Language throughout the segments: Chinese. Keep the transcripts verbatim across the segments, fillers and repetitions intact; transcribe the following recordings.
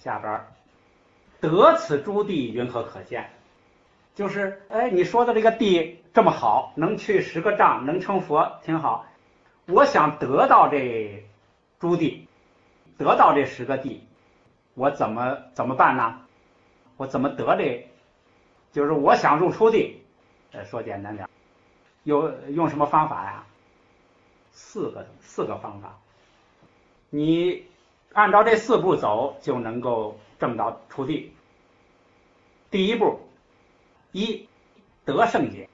下边得此诸地云何可见？就是哎，你说的这个地这么好，能去十个丈，能成佛，挺好。我想得到这诸地，得到这十个地，我怎么怎么办呢？我怎么得这？就是我想入初地，呃，说简单点，有用什么方法呀？四个四个方法，你按照这四步走，就能够证到初地。第一步，一得圣解，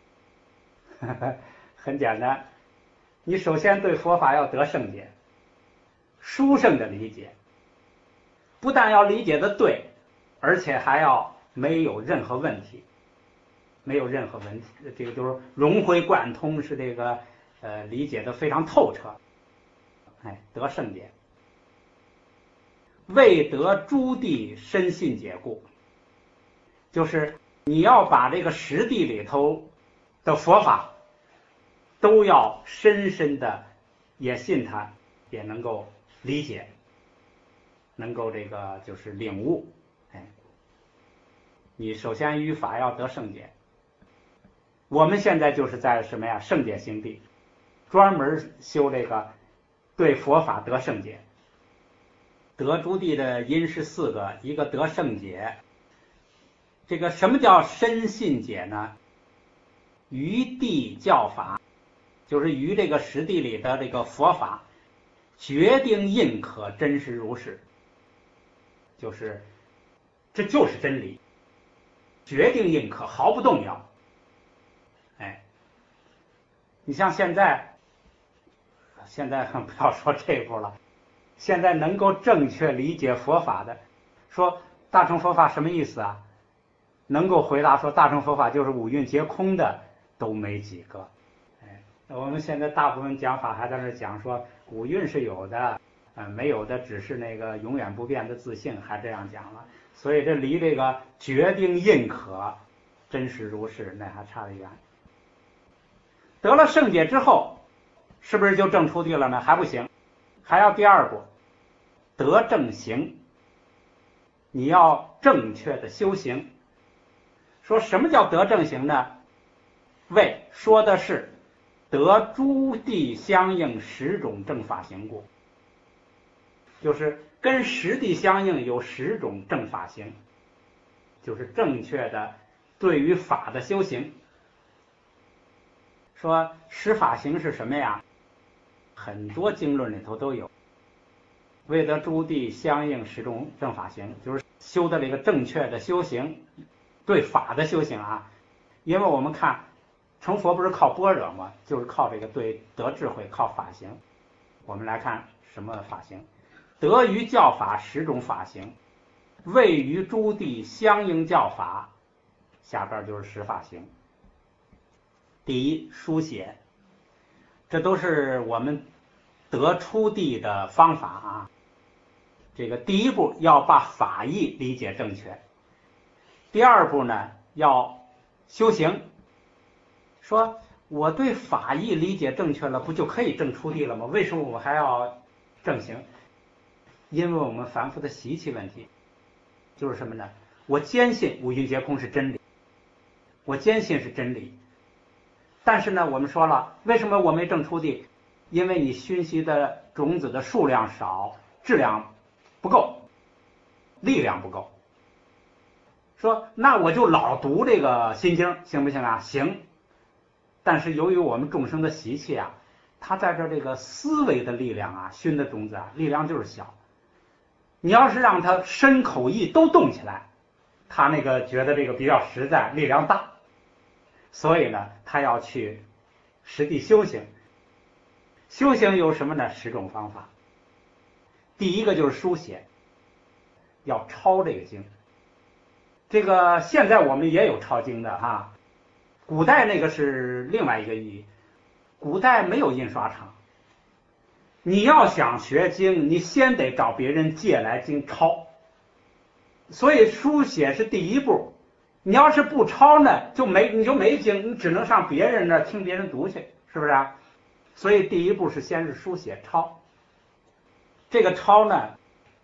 很简单，你首先对佛法要得圣解，殊胜的理解，不但要理解的对，而且还要没有任何问题，没有任何问题，这个就是融会贯通，是这个呃理解的非常透彻，哎，得圣解。未得诸地深信解故，就是你要把这个实地里头的佛法都要深深的也信它，也能够理解，能够这个就是领悟。哎，你首先于法要得圣解。我们现在就是在什么呀？圣解行地，专门修这个对佛法得圣解。得诸地的因是四个，一个得圣解。这个什么叫深信解呢？于地教法，就是于这个实地里的这个佛法，决定印可真实如是，就是这就是真理，决定印可毫不动摇。哎，你像现在，现在不要说这一步了。现在能够正确理解佛法的，说大乘佛法什么意思啊？能够回答说大乘佛法就是五蕴皆空的都没几个。哎，我们现在大部分讲法还在那讲说五蕴是有的，呃，没有的只是那个永远不变的自性，还这样讲了。所以这离这个决定印可真实如是，那还差得远。得了圣解之后，是不是就证初地了呢？还不行。还要第二步，得正行，你要正确的修行。说什么叫得正行呢？为说的是得诸地相应十种正法行故，就是跟实地相应有十种正法行，就是正确的对于法的修行。说十法行是什么呀？很多经论里头都有，为得诸地相应十种正法行，就是修的这个正确的修行，对法的修行啊。因为我们看成佛不是靠般若吗？就是靠这个对得智慧，靠法行。我们来看什么法行？得于教法十种法行，位于诸地相应教法，下边就是十法行。第一，书写，这都是我们得初地的方法啊。这个第一步要把法义理解正确，第二步呢要修行。说我对法义理解正确了，不就可以证初地了吗？为什么我还要正行？因为我们凡夫的习气问题，就是什么呢？我坚信五蕴皆空是真理，我坚信是真理，但是呢，我们说了，为什么我没证初地？因为你熏习的种子的数量少，质量不够，力量不够。说那我就老读这个心经行不行啊？行。但是由于我们众生的习气啊，它在这这个思维的力量啊，熏的种子啊，力量就是小。你要是让它身口意都动起来，他那个觉得这个比较实在，力量大。所以呢，他要去实地修行。修行有什么呢？十种方法。第一个就是书写，要抄这个经。这个现在我们也有抄经的哈，古代那个是另外一个意义。古代没有印刷厂，你要想学经，你先得找别人借来经抄，所以书写是第一步。你要是不抄呢，就没你就没经，你只能上别人那听别人读去，是不是啊？所以第一步是先是书写抄。这个抄呢，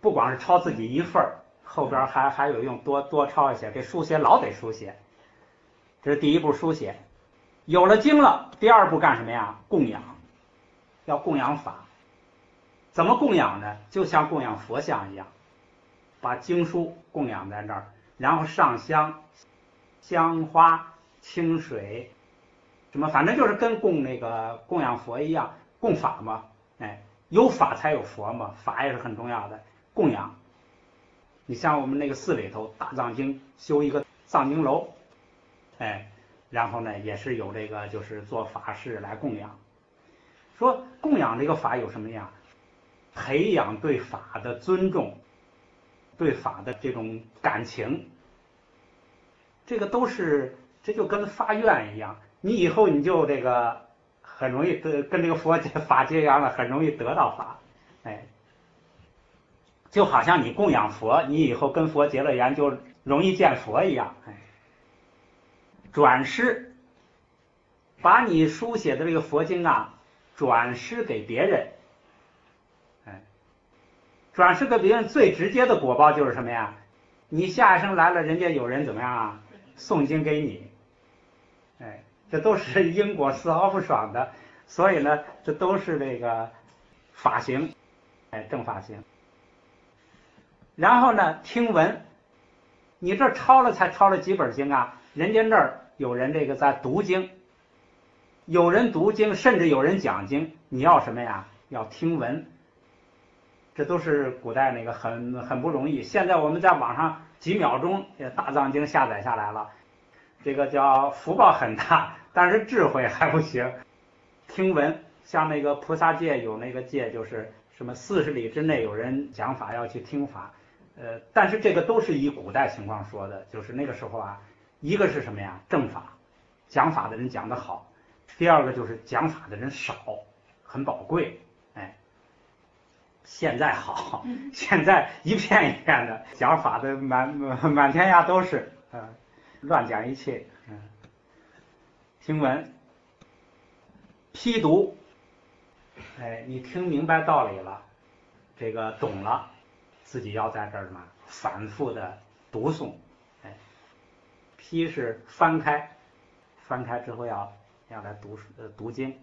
不光是抄自己一份儿，后边还还有用多多抄一些，这书写老得书写。这是第一步书写。有了经了，第二步干什么呀？供养，要供养法。怎么供养呢？就像供养佛像一样，把经书供养在这儿，然后上香、香花、清水，什么反正就是跟供那个供养佛一样，供法嘛。哎，有法才有佛嘛，法也是很重要的。供养，你像我们那个寺里头大藏经修一个藏经楼，哎，然后呢也是有这个就是做法事来供养。说供养这个法有什么呀？培养对法的尊重，对法的这种感情，这个都是，这就跟发愿一样，你以后你就这个很容易得跟这个佛法结缘了，很容易得到法。哎，就好像你供养佛，你以后跟佛结了缘就容易见佛一样。哎，转师，把你书写的这个佛经啊转师给别人。哎，转师给别人最直接的果报就是什么呀？你下一生来了，人家有人怎么样啊？诵经给你。哎，这都是因果丝毫不爽的，所以呢，这都是这个法行，哎，正法行。然后呢，听闻，你这抄了才抄了几本经啊？人家那儿有人这个在读经，有人读经，甚至有人讲经，你要什么呀？要听闻。这都是古代那个很很不容易。现在我们在网上几秒钟大藏经下载下来了，这个叫福报很大，但是智慧还不行。听闻，像那个菩萨戒有那个戒，就是什么四十里之内有人讲法要去听法，呃，但是这个都是以古代情况说的，就是那个时候啊，一个是什么呀？正法，讲法的人讲得好；第二个就是讲法的人少，很宝贵。哎，现在好，现在一片一片的讲法的满满天下都是，嗯、呃，乱讲一切。嗯，听闻，批读，哎，你听明白道理了，这个懂了，自己要在这儿嘛反复的读诵。哎，批是翻开，翻开之后要要来读呃读经。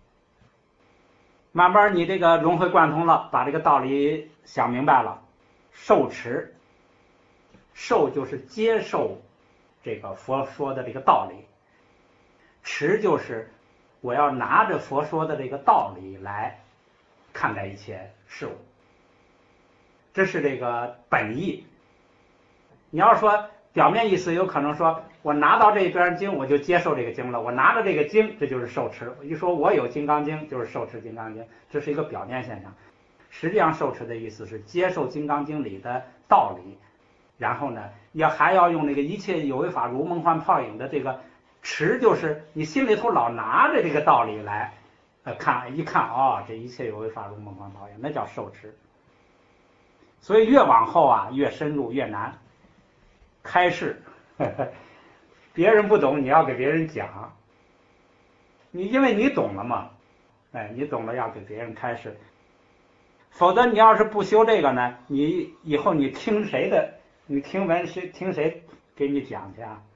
慢慢你这个融会贯通了，把这个道理想明白了。受持，受就是接受这个佛说的这个道理，持就是我要拿着佛说的这个道理来看待一切事物，这是这个本意。你要说表面意思，有可能说我拿到这边经我就接受这个经了，我拿着这个经这就是受持。一说我有金刚经就是受持金刚经，这是一个表面现象。实际上受持的意思是接受金刚经里的道理，然后呢也还要用那个一切有为法如梦幻泡影的这个持，就是你心里头老拿着这个道理来呃看，一看哦，这一切有为法如梦幻泡影，那叫受持。所以越往后啊越深入越难开示，呵呵，别人不懂你要给别人讲，你因为你懂了嘛，哎，你懂了要给别人开示，否则你要是不修这个呢，你以后你听谁的，你听闻谁听谁给你讲去啊？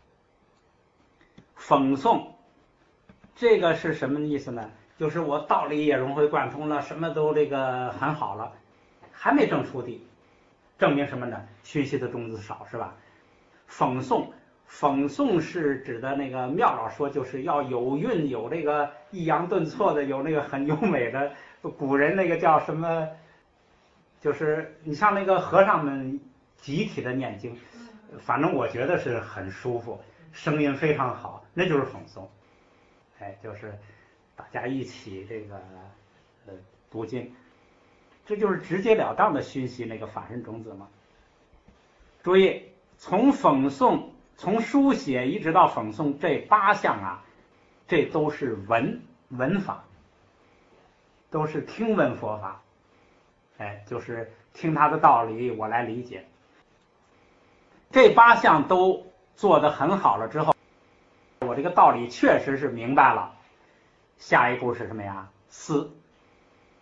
讽诵，这个是什么意思呢？就是我道理也融会贯通了，什么都这个很好了，还没证出地，证明什么呢？熏习的种子少，是吧？讽诵，讽诵是指的那个妙老说，就是要有韵，有这个抑扬顿挫的，有那个很优美的。古人那个叫什么？就是你像那个和尚们集体的念经，反正我觉得是很舒服，声音非常好，那就是讽诵。哎，就是大家一起这个呃读经，这就是直截了当的熏习那个法身种子嘛。注意，从讽诵、从书写一直到讽诵这八项啊，这都是文文法，都是听闻佛法。哎，就是听他的道理，我来理解。这八项都做得很好了之后，我这个道理确实是明白了。下一步是什么呀？思。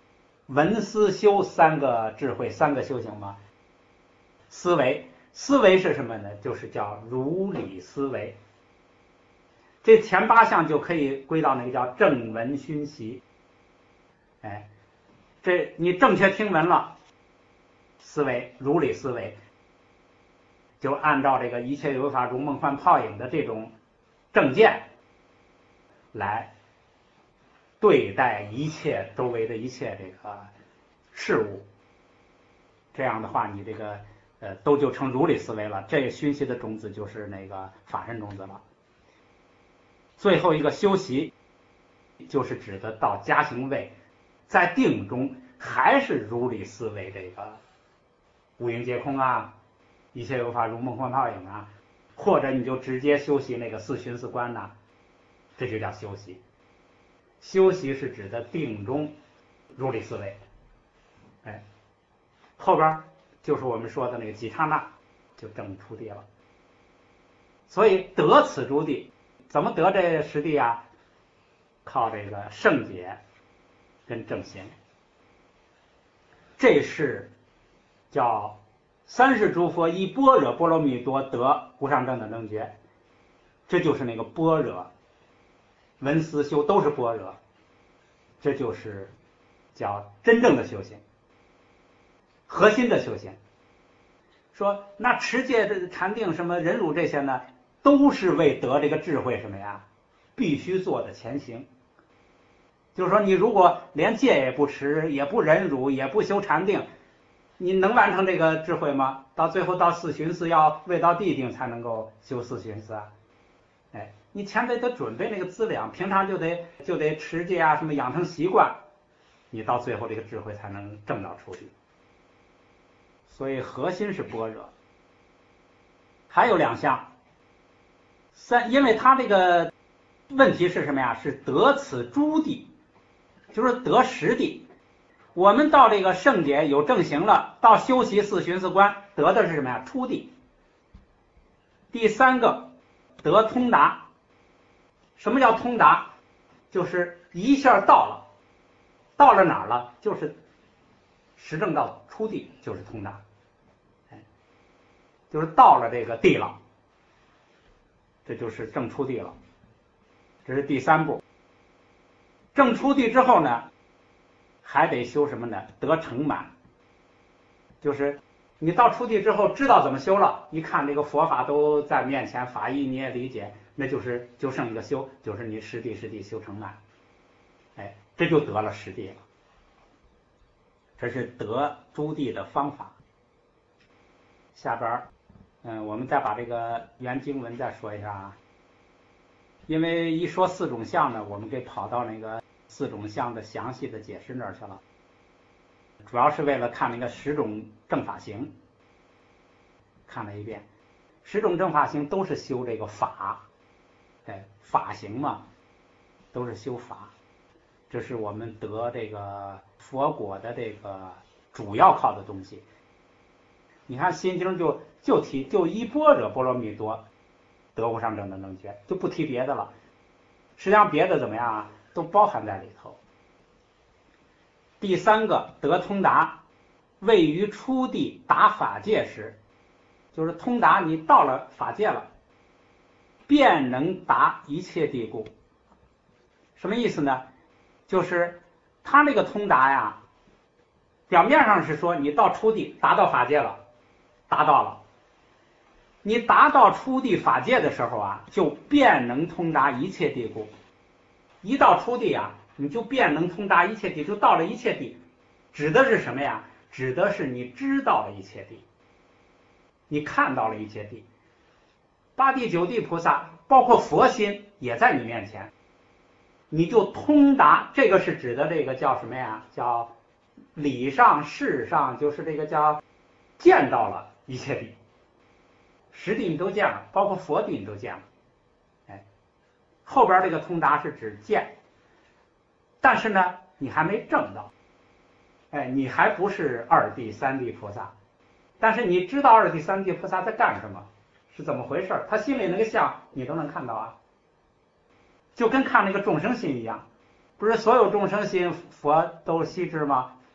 闻思修三个智慧，三个修行嘛。思维，思维是什么呢？就是叫如理思维。这前八项就可以归到那个叫正闻熏习。哎，这你正确听闻了，思维如理思维，就按照这个一切有法如梦幻泡影的这种正见来对待一切周围的一切这个事物。这样的话，你这个呃都就成如理思维了。这熏习的种子就是那个法身种子了。最后一个修习，就是指的到加行位，在定中还是如理思维这个五蕴皆空啊，一切有法如梦幻泡影啊，或者你就直接修习那个四寻四观呐、啊，这就叫修习。修习是指的定中如理思维，哎，后边就是我们说的那个几刹那就正出地了。所以得此诸地，怎么得这十地啊？靠这个圣解跟正行。这是叫三世诸佛依般若波罗蜜多得无上正等正觉，这就是那个般若闻思修都是般若，这就是叫真正的修行，核心的修行。说那持戒的禅定什么忍辱这些呢，都是为得这个智慧什么呀必须做的前行。就是说你如果连戒也不持，也不忍辱，也不修禅定，你能完成这个智慧吗？到最后到四寻思要未到地定才能够修四寻思啊。哎，你前得得准备那个资粮，平常就得就得持戒啊，什么养成习惯，你到最后这个智慧才能正到出地。所以核心是般若。还有两项，三，因为他这个问题是什么呀？是得此诸地，就是得实地。我们到这个圣解有正行了，到修习四寻四观，得的是什么呀？出地。第三个得通达。什么叫通达？就是一下到了，到了哪儿了？就是实证到出地，就是通达，哎，就是到了这个地了，这就是正出地了。这是第三步。正出地之后呢，还得修什么呢？得成满。就是你到出地之后知道怎么修了，一看这个佛法都在面前，法义你也理解，那就是就剩一个修，就是你实地实地修成满，哎，这就得了实地了。这是得诸地的方法。下边嗯，我们再把这个原经文再说一下啊。因为一说四种相呢，我们给跑到那个四种相的详细的解释那儿去了，主要是为了看那个十种正法行，看了一遍。十种正法行都是修这个法，哎，法行嘛，都是修法。这是我们得这个佛果的这个主要靠的东西。你看心经就就提就依般若波罗蜜多得无上正等正觉，就不提别的了。实际上别的怎么样啊，都包含在里头。第三个得通达，位于初地达法界时，就是通达你到了法界了，便能达一切地故。什么意思呢？就是他那个通达呀，表面上是说你到初地达到法界了，达到了。你达到初地法界的时候啊，就便能通达一切地故。一到初地啊，你就便能通达一切地，就到了一切地。指的是什么呀？指的是你知道了一切地，你看到了一切地。八地九地菩萨，包括佛心也在你面前，你就通达。这个是指的这个叫什么呀？叫理上事上，就是这个叫见到了一切地。实地你都见了，包括佛地你都见了，哎，后边这个通达是指见，但是呢，你还没证到，哎，你还不是二地三地菩萨，但是你知道二地三地菩萨在干什么，是怎么回事，他心里那个相你都能看到啊，就跟看那个众生心一样，不是所有众生心佛都悉知吗？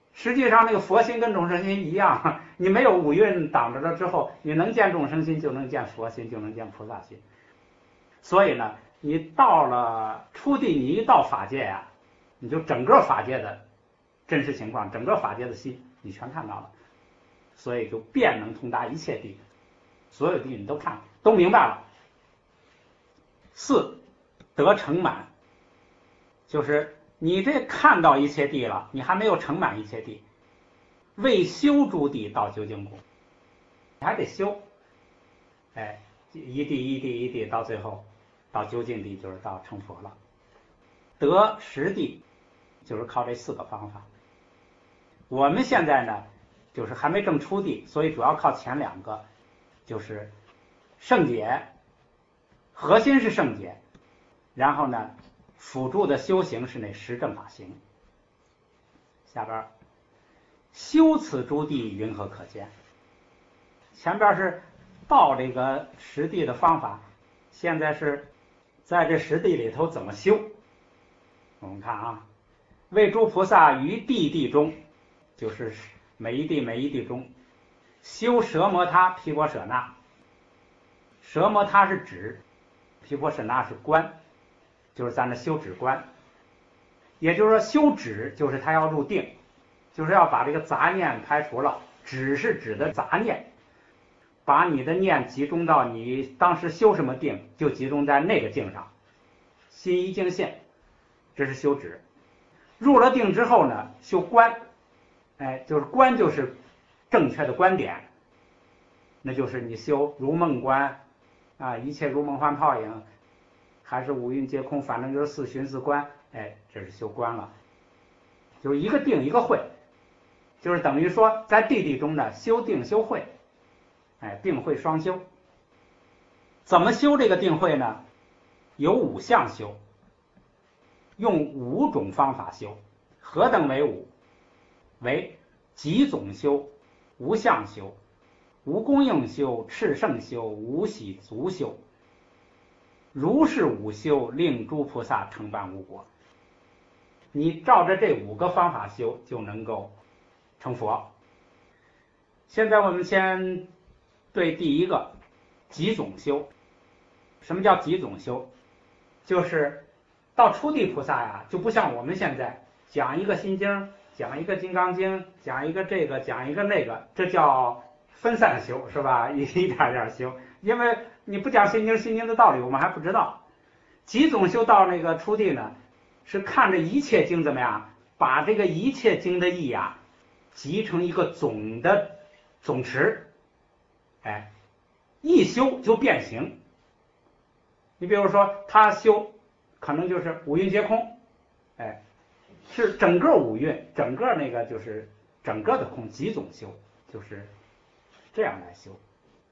实际上那个佛心跟众生心一样，你没有五蕴挡着了之后，你能见众生心就能见佛心，就能见菩萨心。所以呢，你到了初地，你一到法界呀、啊，你就整个法界的真实情况，整个法界的心你全看到了，所以就便能通达一切地，所有地你都看都明白了。四得成满，就是你这看到一切地了，你还没有成满一切地，未修诸地到究竟故，你还得修，哎，一地一地一地到最后到究竟地，就是到成佛了。得实地就是靠这四个方法。我们现在呢就是还没证初地，所以主要靠前两个，就是圣解，核心是圣解，然后呢辅助的修行是那实证法行。下边修此诸地云何可见？前边是到这个实地的方法，现在是在这实地里头怎么修。我们看啊，为诸菩萨于地地中，就是每一地每一地中修舍摩他毗婆舍那。舍摩他是指，毗婆舍那是观，就是咱这修止观。也就是说修止就是他要入定，就是要把这个杂念排除了。止是指的杂念，把你的念集中到你当时修什么定，就集中在那个境上，心一境现，这是修止。入了定之后呢，修观，哎，就是观就是正确的观点，那就是你修如梦观啊，一切如梦幻泡影，还是五蕴皆空，反正就是四寻四观，哎，这是修观了。就是一个定一个慧，就是等于说在地地中呢修定修慧，哎，定慧双修。怎么修这个定慧呢？有五项修，用五种方法修。何等为五？为集总修、无相修、无功用修、炽盛修、无喜足修。如是五修，令诸菩萨成办无果。你照着这五个方法修，就能够成佛。现在我们先对第一个集总修。什么叫集总修？就是到初地菩萨呀，就不像我们现在讲一个心经，讲一个金刚经，讲一个这个，讲一个那个，这叫分散修，是吧？一一点点修。因为你不讲心经，心经的道理我们还不知道。集总修到那个初地呢，是看着一切经怎么样，把这个一切经的义啊集成一个总的总持，哎，一修就变形。你比如说他修可能就是五蕴皆空，哎，是整个五蕴，整个那个就是整个的空，集总修，就是这样来修。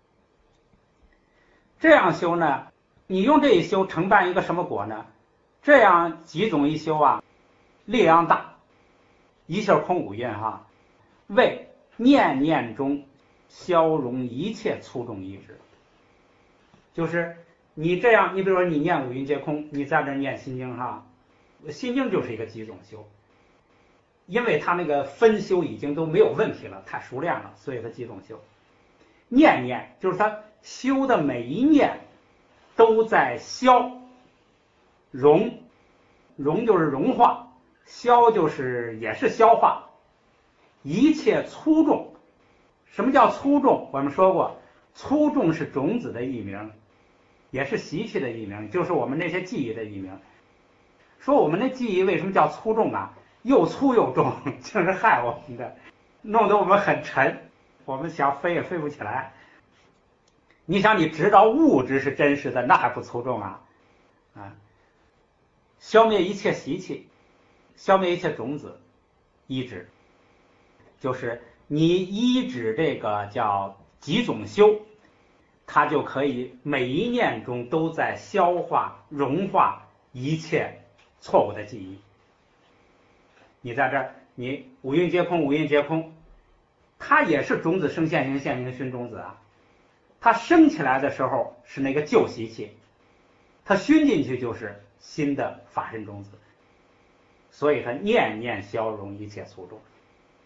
这样修呢，你用这一修承办一个什么果呢？这样集总一修啊，力量大，一下空五蕴哈，为念念中消融一切粗重意志。就是你这样，你比如说你念五蕴皆空，你在这念心经哈，心经就是一个集总修，因为他那个分修已经都没有问题了，太熟练了，所以他集总修。念念就是他修的每一念都在消融，融就是融化，消就是也是消化一切粗重。什么叫粗重？我们说过，粗重是种子的译名，也是习气的译名，就是我们那些记忆的译名。说我们的记忆为什么叫粗重啊？又粗又重，就是害我们的，弄得我们很沉，我们想飞也飞不起来。你想你知道物质是真实的，那还不粗重啊？啊，消灭一切习气，消灭一切种子，依止，就是你依止这个叫集总修，它就可以每一念中都在消化融化一切错误的记忆。你在这儿，你五蕴皆空，五蕴皆空，它也是种子生现行，现行熏种子啊。它生起来的时候是那个旧习气，它熏进去就是新的法身种子，所以它念念消融一切粗重。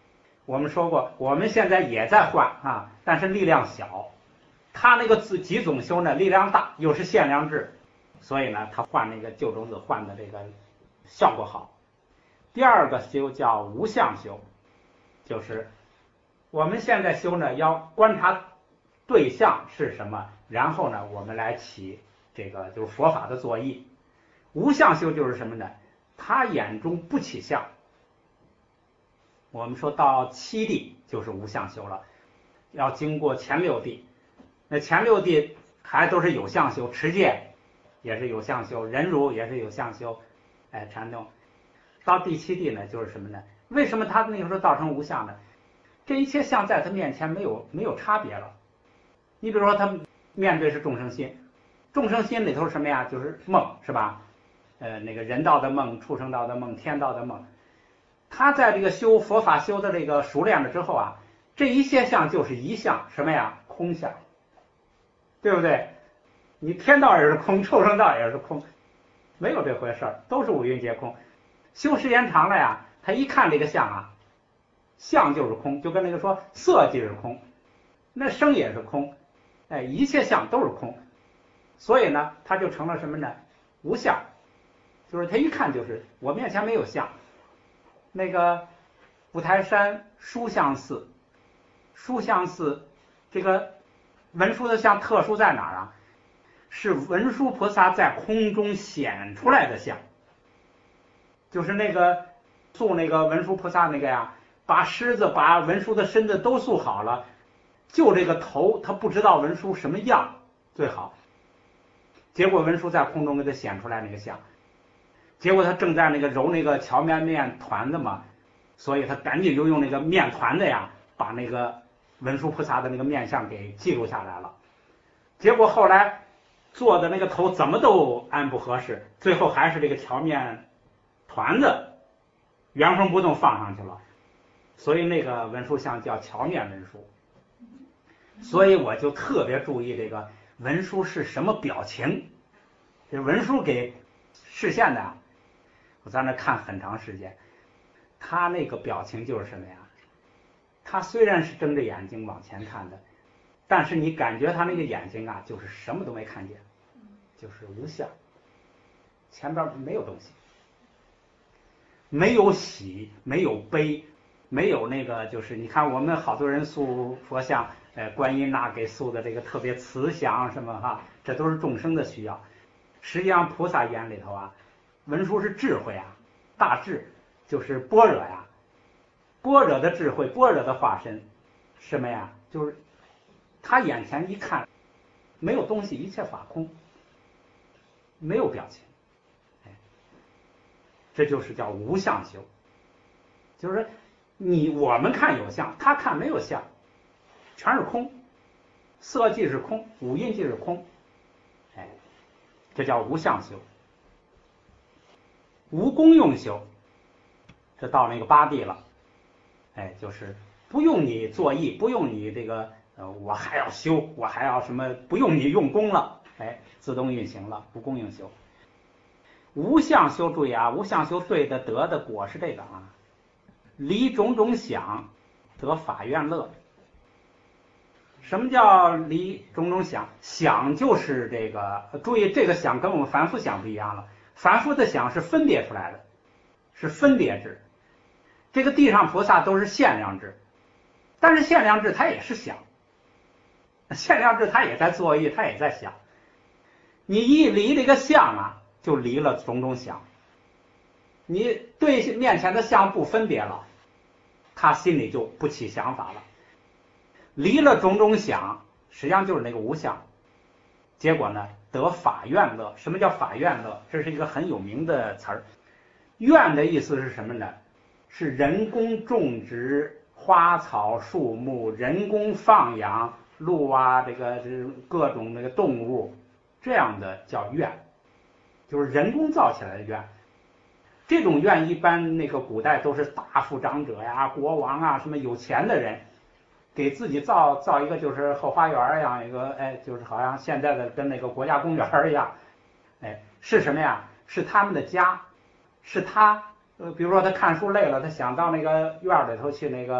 我们说过，我们现在也在换啊，但是力量小。他那个自己总修呢，力量大，又是限量制，所以呢，他换那个旧种子换的这个效果好。第二个修叫无相修，就是我们现在修呢，要观察对象是什么，然后呢，我们来起这个就是佛法的作意。无相修就是什么呢？他眼中不起相。我们说到七地就是无相修了，要经过前六地。那前六地还都是有相修，持戒也是有相修，忍辱也是有相修，哎，禅宗。到第七地呢，就是什么呢？为什么他那个时候造成无相呢？这一切相在他面前没有没有差别了。你比如说，他面对是众生心，众生心里头是什么呀？就是梦，是吧？呃，那个人道的梦、畜生道的梦、天道的梦。他在这个修佛法修的这个熟练了之后啊，这一切相就是一相，什么呀？空相，对不对？你天道也是空，畜生道也是空，没有这回事儿，都是五蕴皆空。修时间长了呀，他一看这个相啊，相就是空，就跟那个说色即是空，那声也是空，哎，一切相都是空，所以呢，他就成了什么呢？无相，就是他一看就是我面前没有相。那个五台山书相寺，书相寺这个文殊的像特殊在哪儿啊？是文殊菩萨在空中显出来的像，就是那个塑那个文殊菩萨那个呀，把狮子把文殊的身子都塑好了，就这个头他不知道文殊什么样最好，结果文殊在空中给他显出来那个像。结果他正在那个揉那个荞面面团子嘛，所以他赶紧就用那个面团子呀，把那个文殊菩萨的那个面相给记录下来了。结果后来做的那个头怎么都安不合适，最后还是这个荞面团子原封不动放上去了，所以那个文殊像叫荞面文殊。所以我就特别注意这个文殊是什么表情，这文殊给示现的啊。我在那看很长时间，他那个表情就是什么呀？他虽然是睁着眼睛往前看的，但是你感觉他那个眼睛啊，就是什么都没看见，就是无相，前边没有东西，没有喜，没有悲，没有那个就是你看我们好多人塑佛像，呃，观音呐给塑的这个特别慈祥什么哈，这都是众生的需要。实际上菩萨眼里头啊，文殊是智慧啊，大智就是般若呀，般若的智慧，般若的化身，什么呀？就是他眼前一看，没有东西，一切法空，没有表情，哎，这就是叫无相修，就是你我们看有相，他看没有相，全是空，色即是空，五蕴即是空，哎，这叫无相修。无功用修，这到那个八地了，哎，就是不用你作意，不用你这个呃，我还要修，我还要什么，不用你用功了，哎，自动运行了，无功用修。无相修，注意啊，无相修对的得的果是这个啊，离种种想，得法愿乐。什么叫离种种想？想就是这个，注意这个想跟我们凡夫想不一样了。凡夫的想是分别出来的，是分别制。这个地上菩萨都是限量制，但是限量制它也是想，限量制它也在作意，它也在想。你一离这个相啊，就离了种种想。你对面前的相不分别了，他心里就不起想法了。离了种种想，实际上就是那个无相。结果呢，得法愿乐。什么叫法愿乐？这是一个很有名的词儿。愿的意思是什么呢？是人工种植花草树木，人工放养鹿啊，这个这各种那个动物，这样的叫愿，就是人工造起来的愿。这种愿一般那个古代都是大富长者呀、国王啊，什么有钱的人。给自己造造一个就是后花园一样，一个哎，就是好像现在的跟那个国家公园一样，哎，是什么呀？是他们的家，是他呃，比如说他看书累了，他想到那个院里头去那个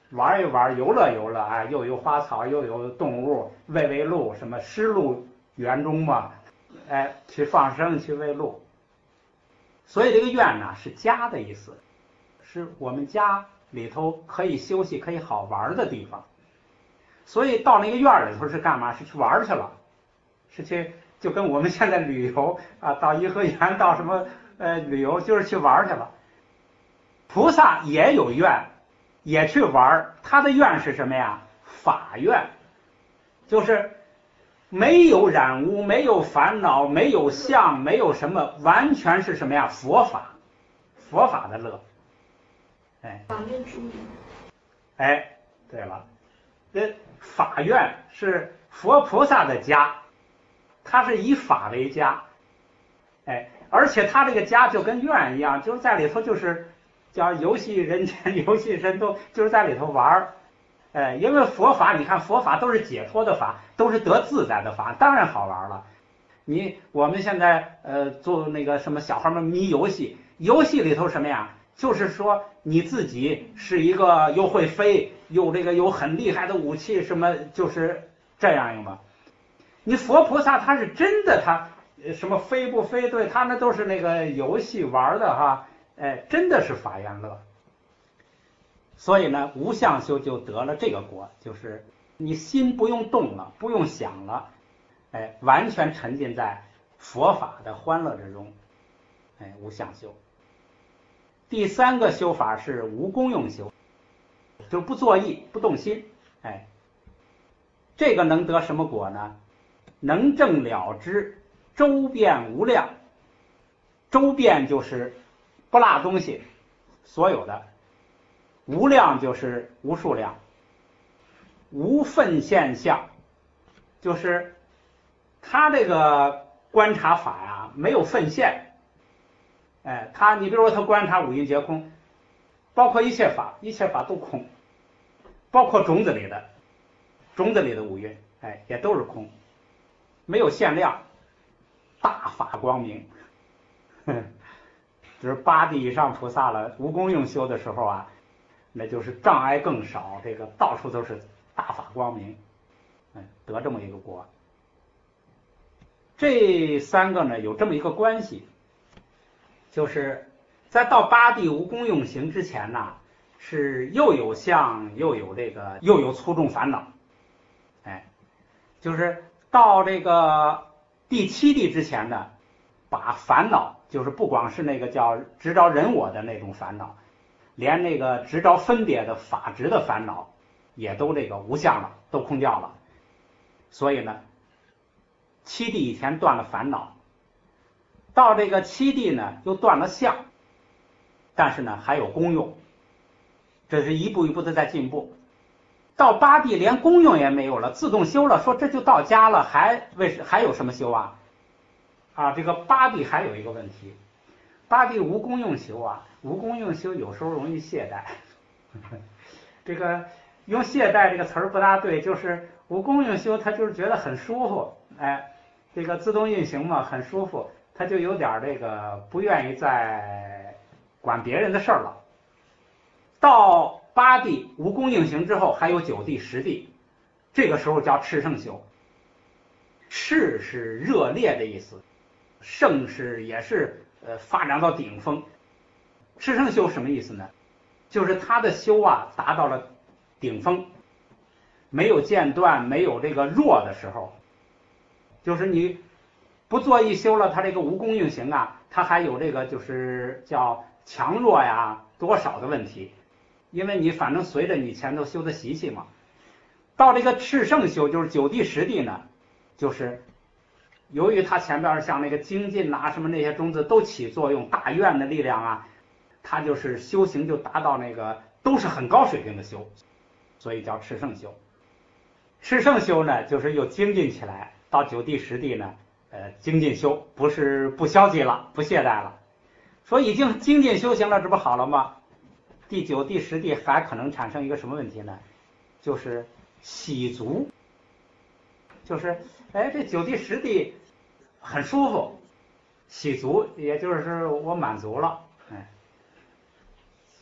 玩一玩，游乐游乐啊，又有花草，又有动物，喂喂鹿，什么失鹿园中嘛，哎，去放生，去喂鹿。所以这个院呢是家的意思，是我们家里头可以休息、可以好玩的地方。所以到那个院里头是干嘛？是去玩去了，是去就跟我们现在旅游啊，到颐和园，到什么呃旅游，就是去玩去了。菩萨也有院，也去玩，他的院是什么呀？法院，就是没有染污，没有烦恼，没有相，没有什么，完全是什么呀？佛法，佛法的乐。哎， 法院注意。 哎，对了，这法院是佛菩萨的家，他是以法为家。哎，而且他这个家就跟院一样，就是在里头就是叫游戏人间，游戏神通，就是在里头玩儿。哎，因为佛法，你看佛法都是解脱的法，都是得自在的法，当然好玩了。你我们现在呃做那个什么小孩们迷游戏，游戏里头什么呀？就是说你自己是一个又会飞，又这个有很厉害的武器，什么就是这样用嘛。你佛菩萨他是真的，他什么飞不飞，对他那都是那个游戏玩的哈，哎，真的是法院乐。所以呢，无相修就得了这个果，就是你心不用动了，不用想了，哎，完全沉浸在佛法的欢乐之中，哎，无相修。第三个修法是无功用修，就不作意，不动心，哎，这个能得什么果呢？能证了知，周遍无量。周遍就是不落东西，所有的。无量就是无数量，无分现象，就是他这个观察法呀，没有分现。哎，他你比如说他观察五蕴皆空，包括一切法，一切法都空，包括种子里的，种子里的五蕴，哎，也都是空，没有限量，大法光明。就是八地以上菩萨了，无功用修的时候啊，那就是障碍更少，这个到处都是大法光明，嗯，得这么一个果。这三个呢有这么一个关系，就是在到八地无功用行之前呢，是又有相又有这个又有粗重烦恼，哎，就是到这个第七地之前呢，把烦恼就是不光是那个叫执着人我的那种烦恼，连那个执着分别的法执的烦恼也都这个无相了，都空掉了。所以呢，七地以前断了烦恼，到这个七地呢又断了相，但是呢还有功用，这是一步一步的在进步。到八地连功用也没有了，自动修了，说这就到家了，还为什还有什么修啊？啊，这个八地还有一个问题，八地无功用修啊，无功用修有时候容易懈怠。这个用懈怠这个词儿不大对，就是无功用修，他就是觉得很舒服，哎，这个自动运行嘛，很舒服，他就有点这个不愿意再管别人的事儿了。到八地无功用行之后，还有九地、十地，这个时候叫炽盛修。炽是热烈的意思，盛是也是呃发展到顶峰。炽盛修什么意思呢？就是他的修啊达到了顶峰，没有间断，没有这个弱的时候。就是你不做一修了，他这个无功用行啊，他还有这个就是叫强弱呀多少的问题，因为你反正随着你前头修的习气嘛。到这个炽盛修就是九地十地呢，就是由于他前边像那个精进啊什么那些种子都起作用，大愿的力量啊，他就是修行就达到那个都是很高水平的修，所以叫炽盛修。炽盛修呢就是又精进起来，到九地十地呢呃精进修，不是不消极了，不懈怠了，说已经精进修行了，这不好了吗？第九地十地还可能产生一个什么问题呢？就是喜足，就是哎这九地十地很舒服，喜足，也就是我满足了，哎，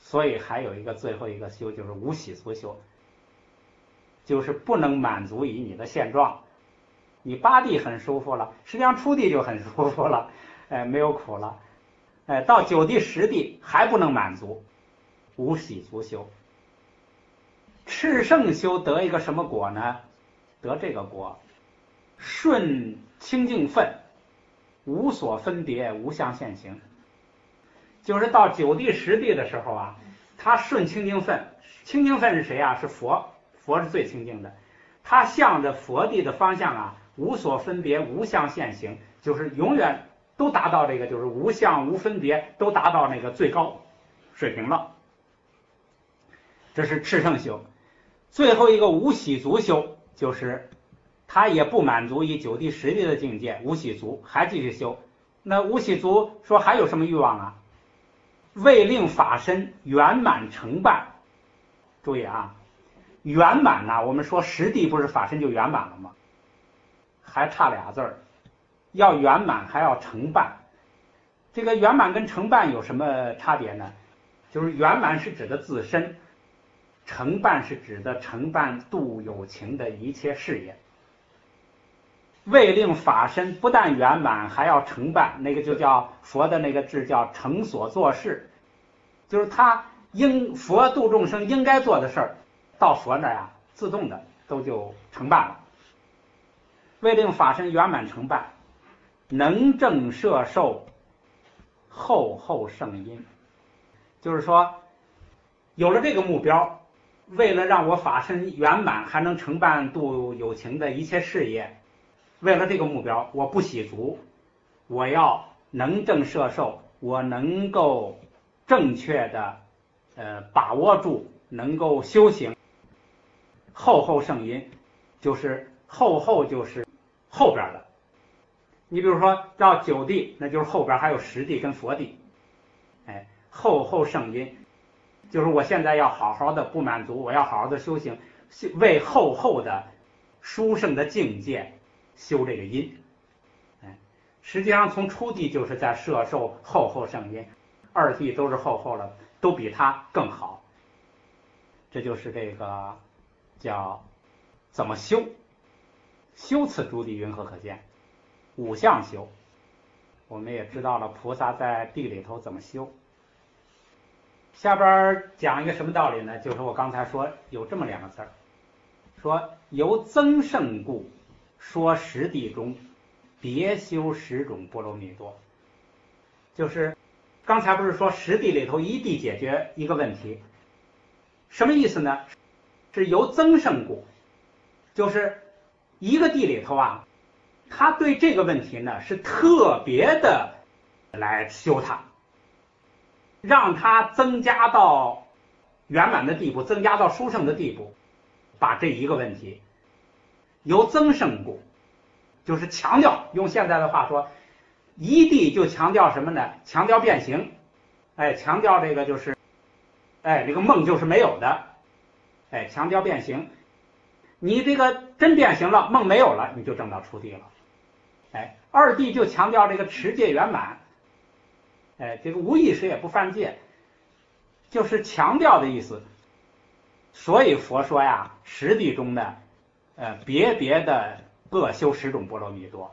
所以还有一个最后一个修就是无喜足修，就是不能满足于你的现状。你八地很舒服了，实际上初地就很舒服了，哎，没有苦了，哎，到九地十地还不能满足，无喜足修。炽盛修得一个什么果呢？得这个果，顺清净分，无所分别，无相现行。就是到九地十地的时候啊，他顺清净分，清净分是谁啊？是佛，佛是最清净的，他向着佛地的方向啊，无所分别，无相现行，就是永远都达到这个，就是无相无分别，都达到那个最高水平了。这是炽盛修。最后一个无喜足修，就是他也不满足于九地十地的境界，无喜足还继续修。那无喜足说还有什么欲望啊？为令法身圆满成办。注意啊，圆满呢，我们说十地不是法身就圆满了吗？还差俩字儿，要圆满还要成办。这个圆满跟成办有什么差别呢？就是圆满是指的自身，成办是指的承办度有情的一切事业。为令法身不但圆满还要成办，那个就叫佛的那个字叫成所作事，就是他应佛度众生应该做的事儿，到佛那呀自动的都就成办了。为令法身圆满成办，能正摄受，厚厚圣因。就是说有了这个目标，为了让我法身圆满还能承办度有情的一切事业，为了这个目标我不喜足，我要能正摄受，我能够正确的呃把握住，能够修行。厚厚圣因，就是厚厚就是后边的，你比如说到九地，那就是后边还有十地跟佛地，哎，厚厚圣因，就是我现在要好好的不满足，我要好好的修行，为厚厚的殊胜的境界修这个因。哎，实际上从初地就是在摄受厚厚圣因，二地都是厚厚了，都比它更好。这就是这个叫怎么修，修此诸地云何可见？五相修，我们也知道了菩萨在地里头怎么修。下边讲一个什么道理呢？就是我刚才说有这么两个字儿，说由增胜故，说十地中别修十种波罗蜜多。就是刚才不是说十地里头一地解决一个问题，什么意思呢？是由增胜故，就是一个地里头啊，他对这个问题呢是特别的来修它，让它增加到圆满的地步，增加到殊胜的地步，把这一个问题由增胜故，就是强调，用现在的话说，一地就强调什么呢？强调变形，哎，强调这个就是，哎，这个梦就是没有的，哎，强调变形。你这个真变形了，梦没有了，你就证到初地了。哎，二地就强调这个持戒圆满，哎，这个无意识也不犯戒，就是强调的意思。所以佛说呀，十地中呢，呃，别别的各修十种波罗蜜多。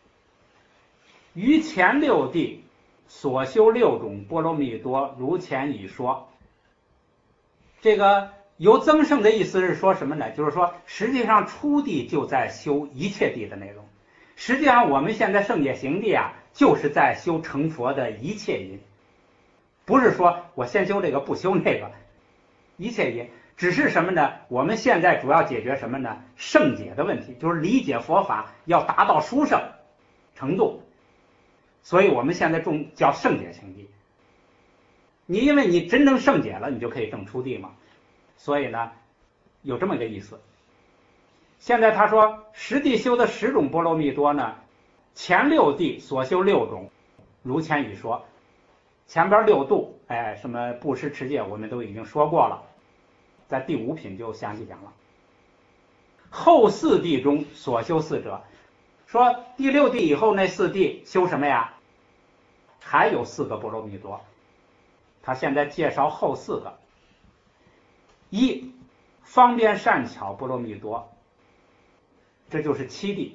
于前六地所修六种波罗蜜多，如前已说。这个由增胜的意思是说什么呢？就是说实际上初地就在修一切地的内容，实际上我们现在圣解行地啊，就是在修成佛的一切因，不是说我先修这个不修那个，一切因只是什么呢？我们现在主要解决什么呢？圣解的问题，就是理解佛法要达到殊胜程度，所以我们现在重叫圣解行地。你因为你真正圣解了，你就可以证初地嘛，所以呢有这么个意思。现在他说十地修的十种波罗蜜多呢，前六地所修六种，如前已说。前边六度，哎，什么布施持戒我们都已经说过了，在第五品就详细讲了。后四地中所修四者，说第六地以后那四地修什么呀？还有四个波罗蜜多。 他现在介绍后四个：一、方便善巧波罗蜜多，这就是七地。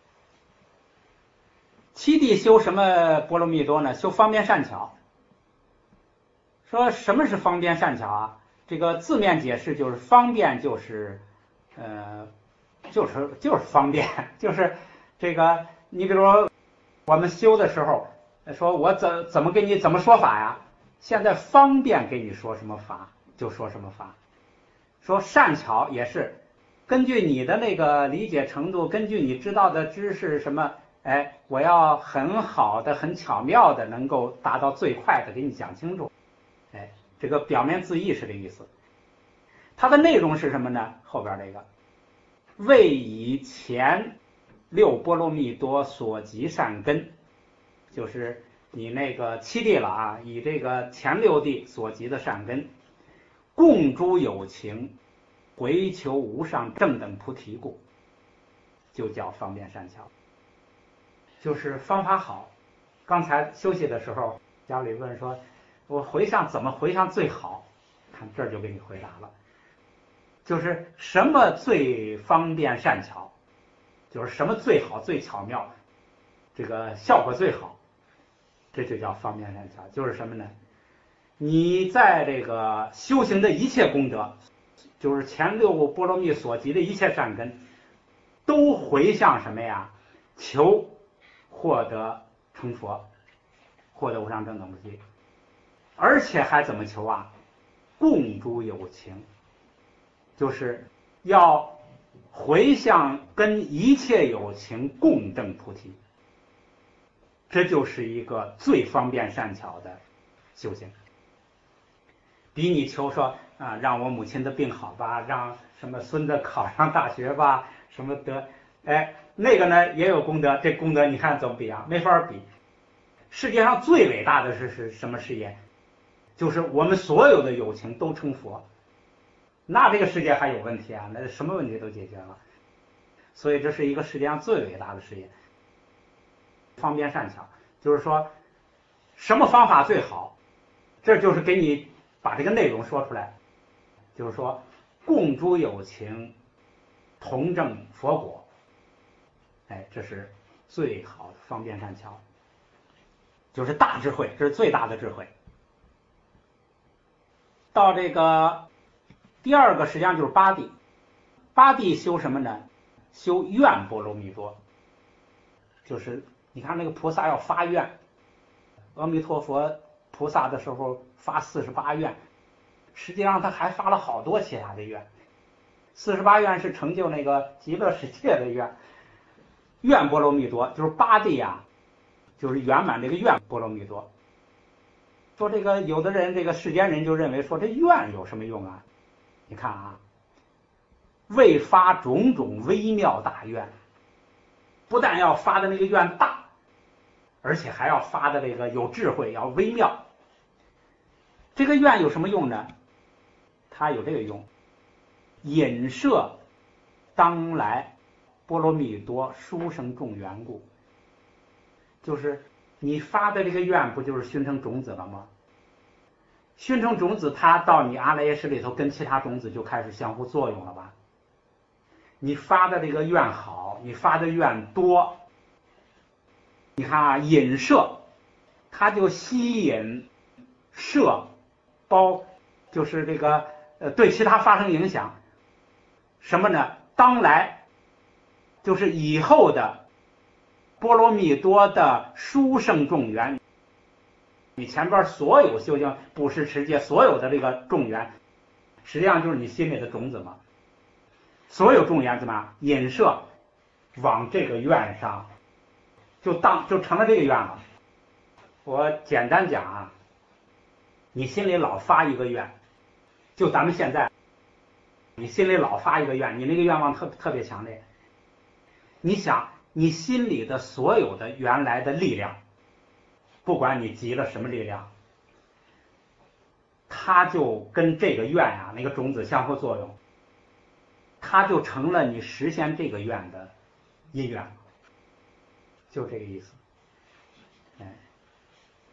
七地修什么波罗蜜多呢？修方便善巧。说什么是方便善巧啊？这个字面解释就是方便，就是呃，就是就是方便，就是这个。你比如说我们修的时候，说我怎怎么给你怎么说法呀？现在方便给你说什么法就说什么法。说善巧也是根据你的那个理解程度，根据你知道的知识什么，哎，我要很好的、很巧妙的，能够达到最快的给你讲清楚。哎，这个表面字义是这意思。它的内容是什么呢？后边这个为以前六波罗蜜多所及善根，就是你那个七地了啊，以这个前六地所及的善根，共诸有情，回求无上正等菩提故，就叫方便善巧。就是方法好。刚才休息的时候，家里问说，我回向怎么回向最好？看这儿就给你回答了，就是什么最方便善巧，就是什么最好最巧妙，这个效果最好，这就叫方便善巧。就是什么呢？你在这个修行的一切功德，就是前六波罗蜜所及的一切善根，都回向什么呀？求获得成佛，获得无上正等菩提。而且还怎么求啊？共诸有情，就是要回向跟一切有情共证菩提。这就是一个最方便善巧的修行。比你求说啊，让我母亲的病好吧，让什么孙子考上大学吧，什么得，哎，那个呢也有功德，这功德你看怎么比啊？没法比。世界上最伟大的是是什么事业？就是我们所有的有情都成佛，那这个世界还有问题啊？那什么问题都解决了。所以这是一个世界上最伟大的事业。方便善巧，就是说什么方法最好？这就是给你把这个内容说出来，就是说共诸有情，同证佛果。哎，这是最好的方便善巧，就是大智慧，这是最大的智慧。到这个第二个实际上就是八地。八地修什么呢？修愿波罗蜜多。就是你看那个菩萨要发愿，阿弥陀佛菩萨的时候发四十八愿，实际上他还发了好多其他的愿。四十八愿是成就那个极乐世界的愿。愿波罗蜜多就是八地啊，就是圆满这个愿波罗蜜多。说这个有的人，这个世间人就认为说这愿有什么用啊？你看啊，为发种种微妙大愿，不但要发的那个愿大，而且还要发的这个有智慧，要微妙。这个愿有什么用呢？它有这个用，引摄当来波罗蜜多殊胜众缘故。就是你发的这个愿不就是熏成种子了吗？熏成种子，它到你阿赖耶识里头跟其他种子就开始相互作用了吧？你发的这个愿好，你发的愿多，你看啊，引摄，它就吸引摄包，就是这个呃对其他发生影响。什么呢？当来就是以后的波罗蜜多的殊胜众缘。你前边所有修行布施持戒所有的这个众缘，实际上就是你心里的种子嘛。所有众缘怎么引摄往这个愿上，就当就成了这个愿了。我简单讲啊，你心里老发一个愿，就咱们现在，你心里老发一个愿，你那个愿望特特别强烈。你想，你心里的所有的原来的力量，不管你集了什么力量，它就跟这个愿啊那个种子相互作用，它就成了你实现这个愿的因缘，就这个意思。哎，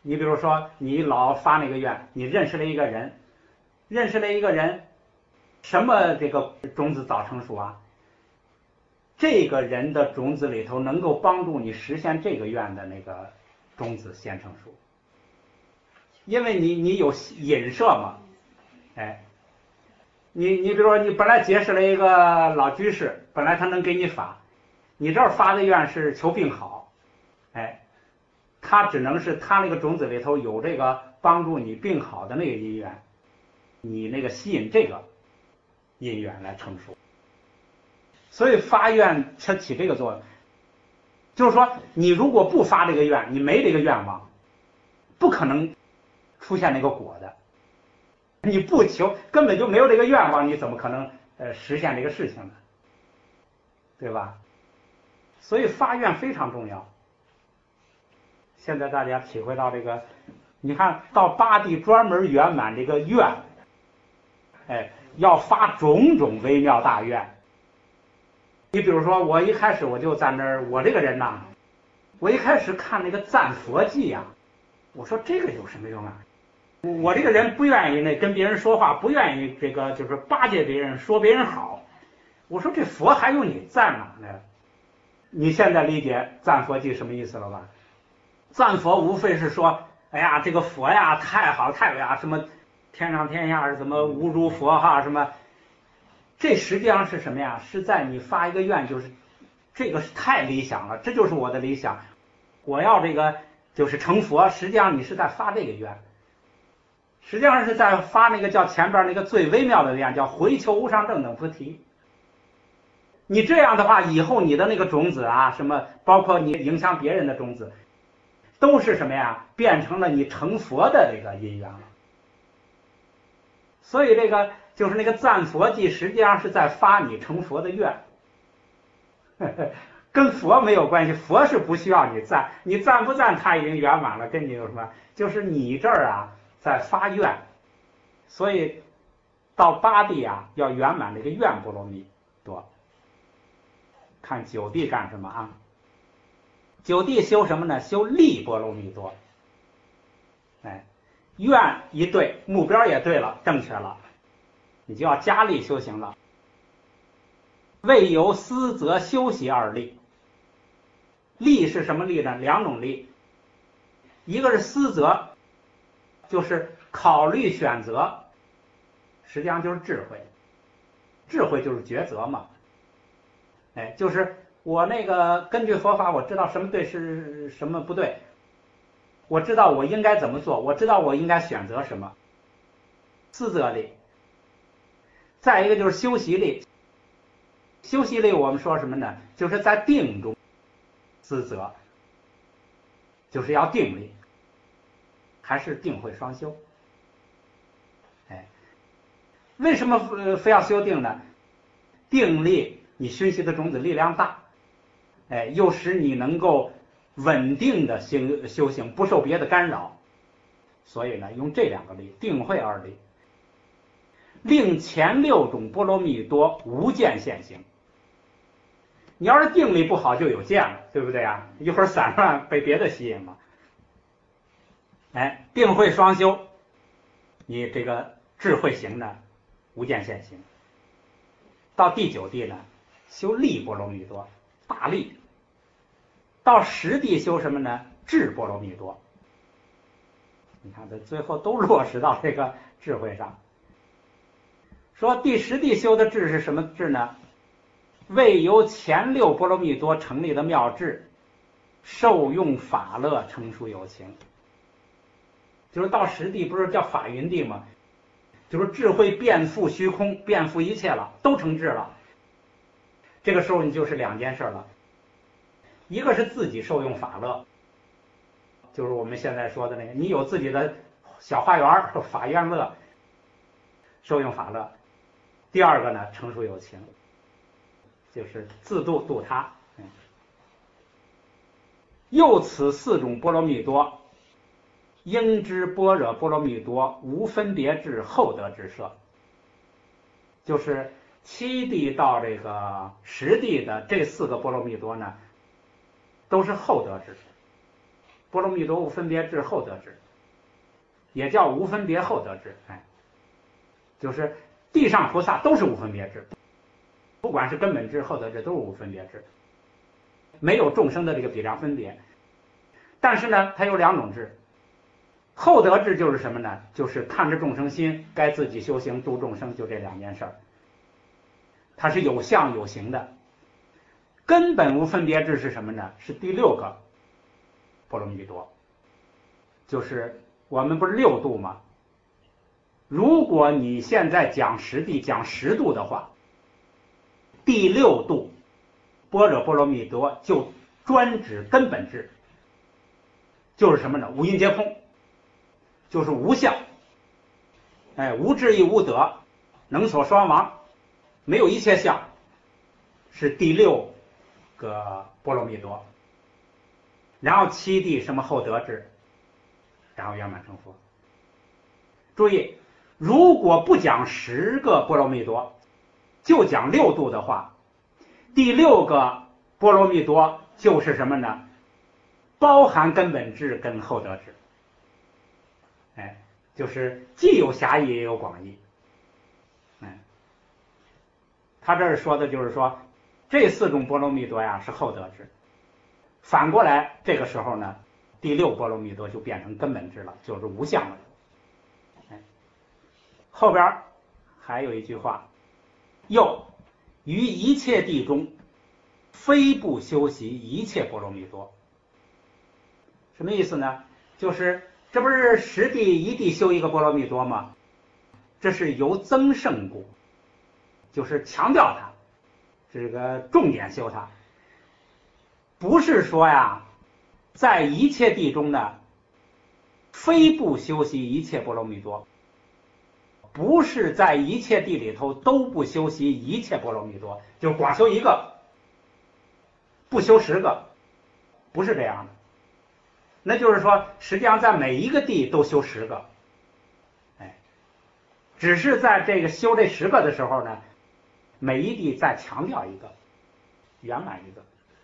你比如说，你老发那个愿，你认识了一个人，认识了一个人，什么这个种子早成熟啊？这个人的种子里头能够帮助你实现这个愿的那个种子先成熟，因为你你有引射嘛，哎，你你比如说你本来结识了一个老居士，本来他能给你法，你这儿发的愿是求病好，哎。他只能是他那个种子里头有这个帮助你病好的那个因缘，你那个吸引这个因缘来成熟，所以发愿它起这个作用，就是说你如果不发这个愿，你没这个愿望，不可能出现那个果的。你不求，根本就没有这个愿望，你怎么可能呃实现这个事情呢？对吧？所以发愿非常重要。现在大家体会到这个，你看到八地专门圆满这个愿，哎，要发种种微妙大愿。你比如说，我一开始我就在那儿，我这个人呐，我一开始看那个赞佛记呀、啊，我说这个有什么用啊？我这个人不愿意那跟别人说话，不愿意这个就是巴结别人，说别人好。我说这佛还用你赞哪呢？你现在理解赞佛记什么意思了吧？赞佛无非是说，哎呀，这个佛呀太好太伟大，什么天上天下什么无如佛哈，什么，这实际上是什么呀？是在你发一个愿，就是这个是太理想了，这就是我的理想，我要这个就是成佛。实际上你是在发这个愿，实际上是在发那个叫前边那个最微妙的愿，叫回求无上正等菩提。你这样的话，以后你的那个种子啊，什么包括你影响别人的种子，都是什么呀？变成了你成佛的这个因缘了。所以这个就是那个赞佛记，实际上是在发你成佛的愿，跟佛没有关系。佛是不需要你赞，你赞不赞他已经圆满了，跟你有什么？就是你这儿啊在发愿，所以到八地啊要圆满这个愿波罗蜜多。看九地干什么啊？九地修什么呢？修力波罗蜜多。哎，愿一对，目标也对了，正确了，你就要加力修行了。未由思则修习二力。力是什么力呢？两种力，一个是思则，就是考虑选择，实际上就是智慧，智慧就是抉择嘛。哎，就是我那个根据佛法，我知道什么对是什么不对，我知道我应该怎么做，我知道我应该选择什么，思择力。再一个就是修习力，修习力我们说什么呢？就是在定中思择，就是要定力，还是定慧双修。哎，为什么非要修定呢？定力你熏习的种子力量大，哎，又使你能够稳定的修修行，不受别的干扰。所以呢，用这两个力，定慧二力，令前六种波罗蜜多无见现行。你要是定力不好，就有见了，对不对啊？一会儿散乱被别的吸引了。哎，定慧双修，你这个智慧行呢，无见现行。到第九地呢，修力波罗蜜多，大力。到十地修什么呢？智波罗蜜多。你看，这最后都落实到这个智慧上。说第十地修的智是什么智呢？为由前六波罗蜜多成立的妙智，受用法乐，成熟有情。就是到十地不是叫法云地吗？就是智慧遍覆虚空，遍覆一切了，都成智了。这个时候你就是两件事了，一个是自己受用法乐，就是我们现在说的那个，你有自己的小花园，法愿乐，受用法乐。第二个呢，成熟有情，就是自度度他。嗯，又此四种波罗蜜多，应知般若波罗蜜多无分别智后得之摄。就是七地到这个十地的这四个波罗蜜多呢，都是后得智， 波罗蜜多无分别智后得智，也叫无分别后得智。哎，就是地上菩萨都是无分别智，不管是根本智、后得智，都是无分别智，没有众生的这个比量分别。但是呢，它有两种智，后得智就是什么呢？就是看着众生心，该自己修行度众生，就这两件事儿，它是有相有形的。根本无分别智是什么呢？是第六个波罗蜜多，就是我们不是六度吗？如果你现在讲十地讲十度的话，第六度般若波罗蜜多就专指根本智，就是什么呢？无因皆空，就是无相，哎，无智亦无得，能所双亡，没有一切相，是第六个波罗蜜多。然后七地什么后得智，然后圆满成佛。注意，如果不讲十个波罗蜜多，就讲六度的话，第六个波罗蜜多就是什么呢？包含根本智跟后得智，哎，就是既有狭义也有广义。哎，他这儿说的就是说，这四种波罗蜜多呀是后得智，反过来这个时候呢，第六波罗蜜多就变成根本智了，就是无相了。哎，后边还有一句话，又于一切地中，非不修习一切波罗蜜多。什么意思呢？就是这不是十地一地修一个波罗蜜多吗？这是由增胜故，就是强调它，这个重点修它，不是说呀，在一切地中呢，非不修习一切波罗蜜多，不是在一切地里头都不修习一切波罗蜜多，就光修一个，不修十个，不是这样的。那就是说，实际上在每一个地都修十个，哎，只是在这个修这十个的时候呢，每一地再强调一个，圆满一个。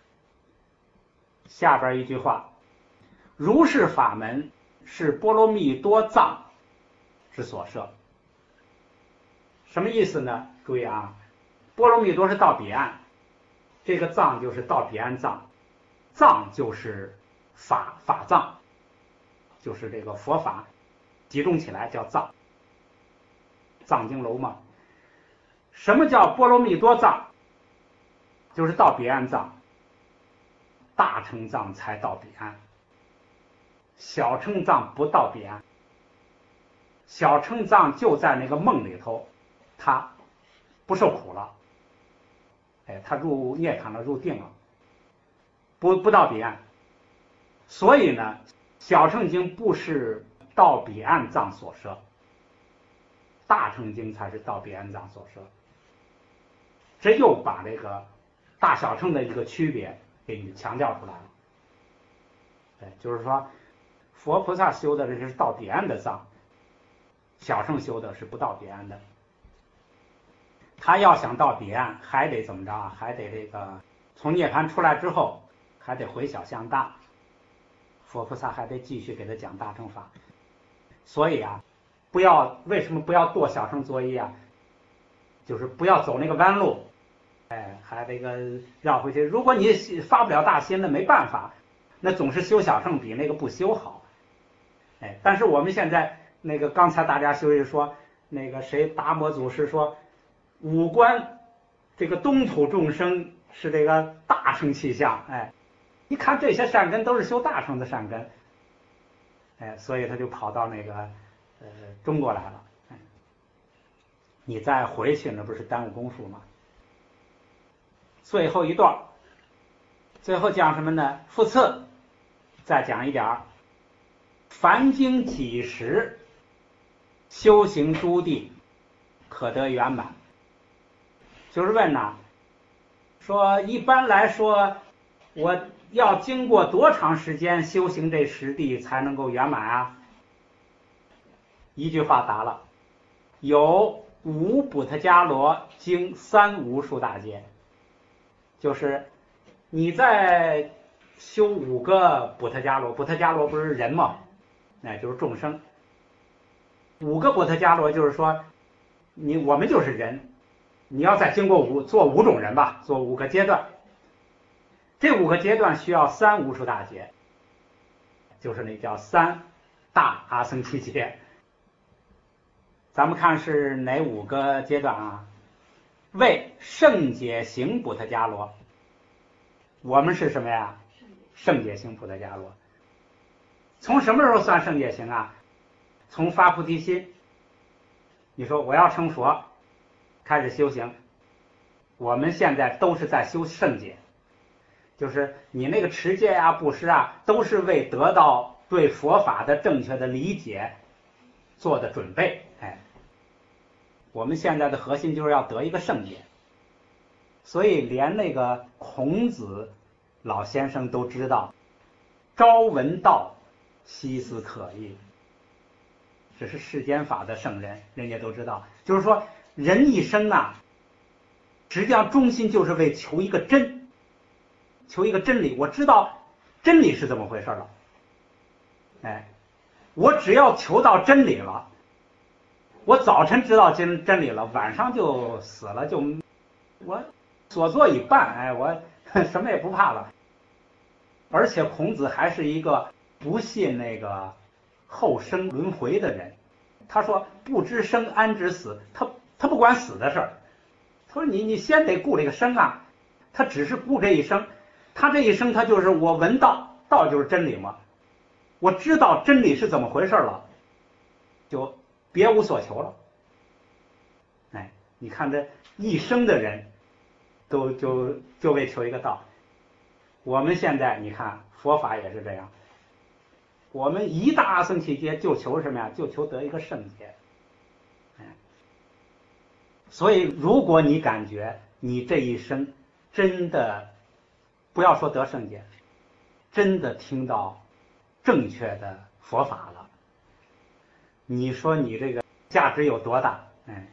下边一句话，如是法门是波罗蜜多藏之所摄。什么意思呢？注意啊，波罗蜜多是到彼岸，这个藏就是到彼岸藏，藏就是法法藏，就是这个佛法集中起来叫藏，藏经楼嘛。什么叫波罗蜜多藏？就是到彼岸藏，大乘藏才到彼岸，小乘藏不到彼岸。小乘藏就在那个梦里头，他不受苦了，哎，他入涅槃了，入定了，不不到彼岸。所以呢，小乘经不是到彼岸藏所摄，大乘经才是到彼岸藏所摄。这又把这个大小乘的一个区别给你强调出来了。对，就是说，佛菩萨修的这是到彼岸的藏，小乘修的是不到彼岸的。他要想到彼岸，还得怎么着啊？还得这个从涅槃出来之后，还得回小向大。佛菩萨还得继续给他讲大乘法，所以啊，不要为什么不要堕小乘作业啊？就是不要走那个弯路，哎，还这个绕回去。如果你发不了大心，那没办法，那总是修小乘比那个不修好，哎，但是我们现在那个刚才大家修习说，那个谁达摩祖师说，五官这个东土众生是这个大乘气象，哎。一看这些善根都是修大乘的善根，哎，所以他就跑到那个呃中国来了。哎，你再回去那不是耽误功夫吗？最后一段，最后讲什么呢？复次，再讲一点，凡经几时修行诸地可得圆满？就是问呐，说一般来说，我要经过多长时间修行这十地才能够圆满啊？一句话答了，有五补特伽罗经三无数大劫，就是你在修五个补特伽罗，补特伽罗不是人吗？哎，就是众生。五个补特伽罗就是说，你我们就是人，你要再经过五做五种人吧，做五个阶段。这五个阶段需要三无数大劫，就是那叫三大阿僧祇劫。咱们看是哪五个阶段啊？为圣解行补特伽罗，我们是什么呀？圣解行补特伽罗。从什么时候算圣解行啊？从发菩提心。你说我要成佛，开始修行，我们现在都是在修圣解，就是你那个持戒啊、布施啊，都是为得到对佛法的正确的理解做的准备。哎，我们现在的核心就是要得一个圣解，所以连那个孔子老先生都知道，朝闻道，夕思可矣。这是世间法的圣人，人家都知道。就是说，人一生啊，实际上中心就是为求一个真，求一个真理。我知道真理是怎么回事了，哎，我只要求到真理了，我早晨知道真真理了，晚上就死了，就我所做已办，哎，我什么也不怕了。而且孔子还是一个不信那个后生轮回的人，他说不知生安知死，他他不管死的事儿。他说你你先得顾这个生啊，他只是顾这一生，他这一生他就是我闻道，道就是真理嘛，我知道真理是怎么回事了，就别无所求了。哎，你看这一生的人都就就为求一个道。我们现在你看佛法也是这样，我们一大阿僧祇劫就求什么呀？就求得一个圣解。哎，所以如果你感觉你这一生真的不要说得圣解，真的听到正确的佛法了，你说你这个价值有多大？哎，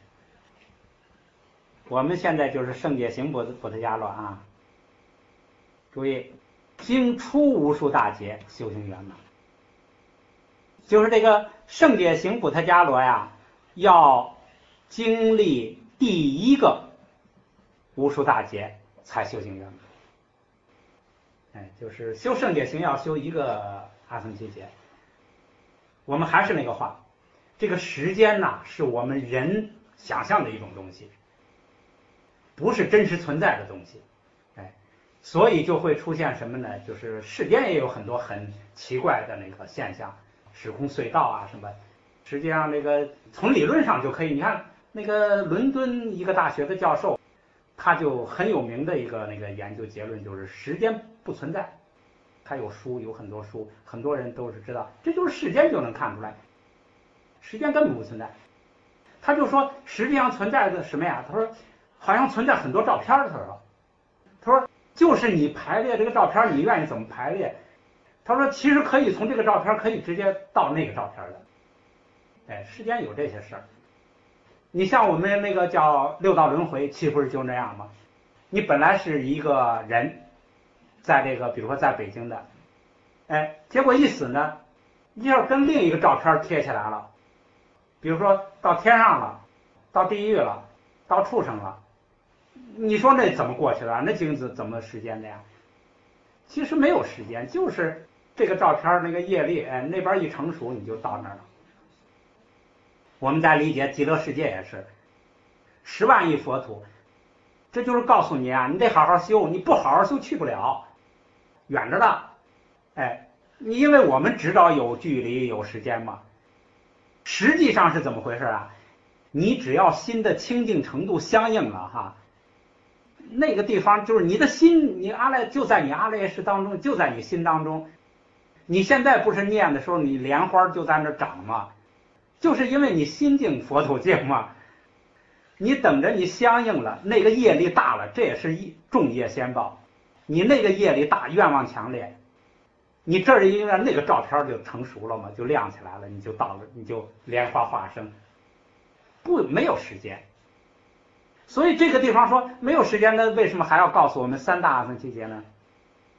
我们现在就是圣解行补补特伽罗啊，注意，经出无数大劫，修行圆满。就是这个圣解行补特伽罗呀，要经历第一个无数大劫才修行圆满。哎，就是修圣解行要修一个阿僧祇劫。我们还是那个话，这个时间呐，是我们人想象的一种东西，不是真实存在的东西。哎，所以就会出现什么呢？就是世间也有很多很奇怪的那个现象，时空隧道啊什么。实际上那个从理论上就可以，你看那个伦敦一个大学的教授，他就很有名的一个那个研究结论就是时间不存在。他有书，有很多书，很多人都是知道，这就是时间就能看出来，时间根本不存在。他就说实际上存在的什么呀？他说好像存在很多照片。他说他说就是你排列这个照片，你愿意怎么排列。他说其实可以从这个照片可以直接到那个照片的。哎，世间有这些事儿。你像我们那个叫六道轮回，岂不是就那样吗？你本来是一个人，在这个比如说在北京的，哎，结果一死呢，一下跟另一个照片贴起来了，比如说到天上了，到地狱了，到畜生了，你说那怎么过去了？那经子怎么时间的呀？其实没有时间，就是这个照片那个业力，哎，那边一成熟你就到那儿了。我们在理解极乐世界也是十万亿佛土，这就是告诉你啊，你得好好修，你不好好修去不了，远着的。哎，你因为我们知道有距离有时间嘛，实际上是怎么回事啊？你只要心的清净程度相应了哈，那个地方就是你的心，你阿赖就在你阿赖耶识当中，就在你心当中。你现在不是念的时候，你莲花就在那长吗？就是因为你心净佛土净嘛。你等着你相应了，那个业力大了，这也是一众业先报。你那个业力大，愿望强烈，你这儿因为那个照片就成熟了嘛，就亮起来了，你就到了，你就莲花化生。不，没有时间。所以这个地方说没有时间呢，为什么还要告诉我们三大阿僧祇劫呢？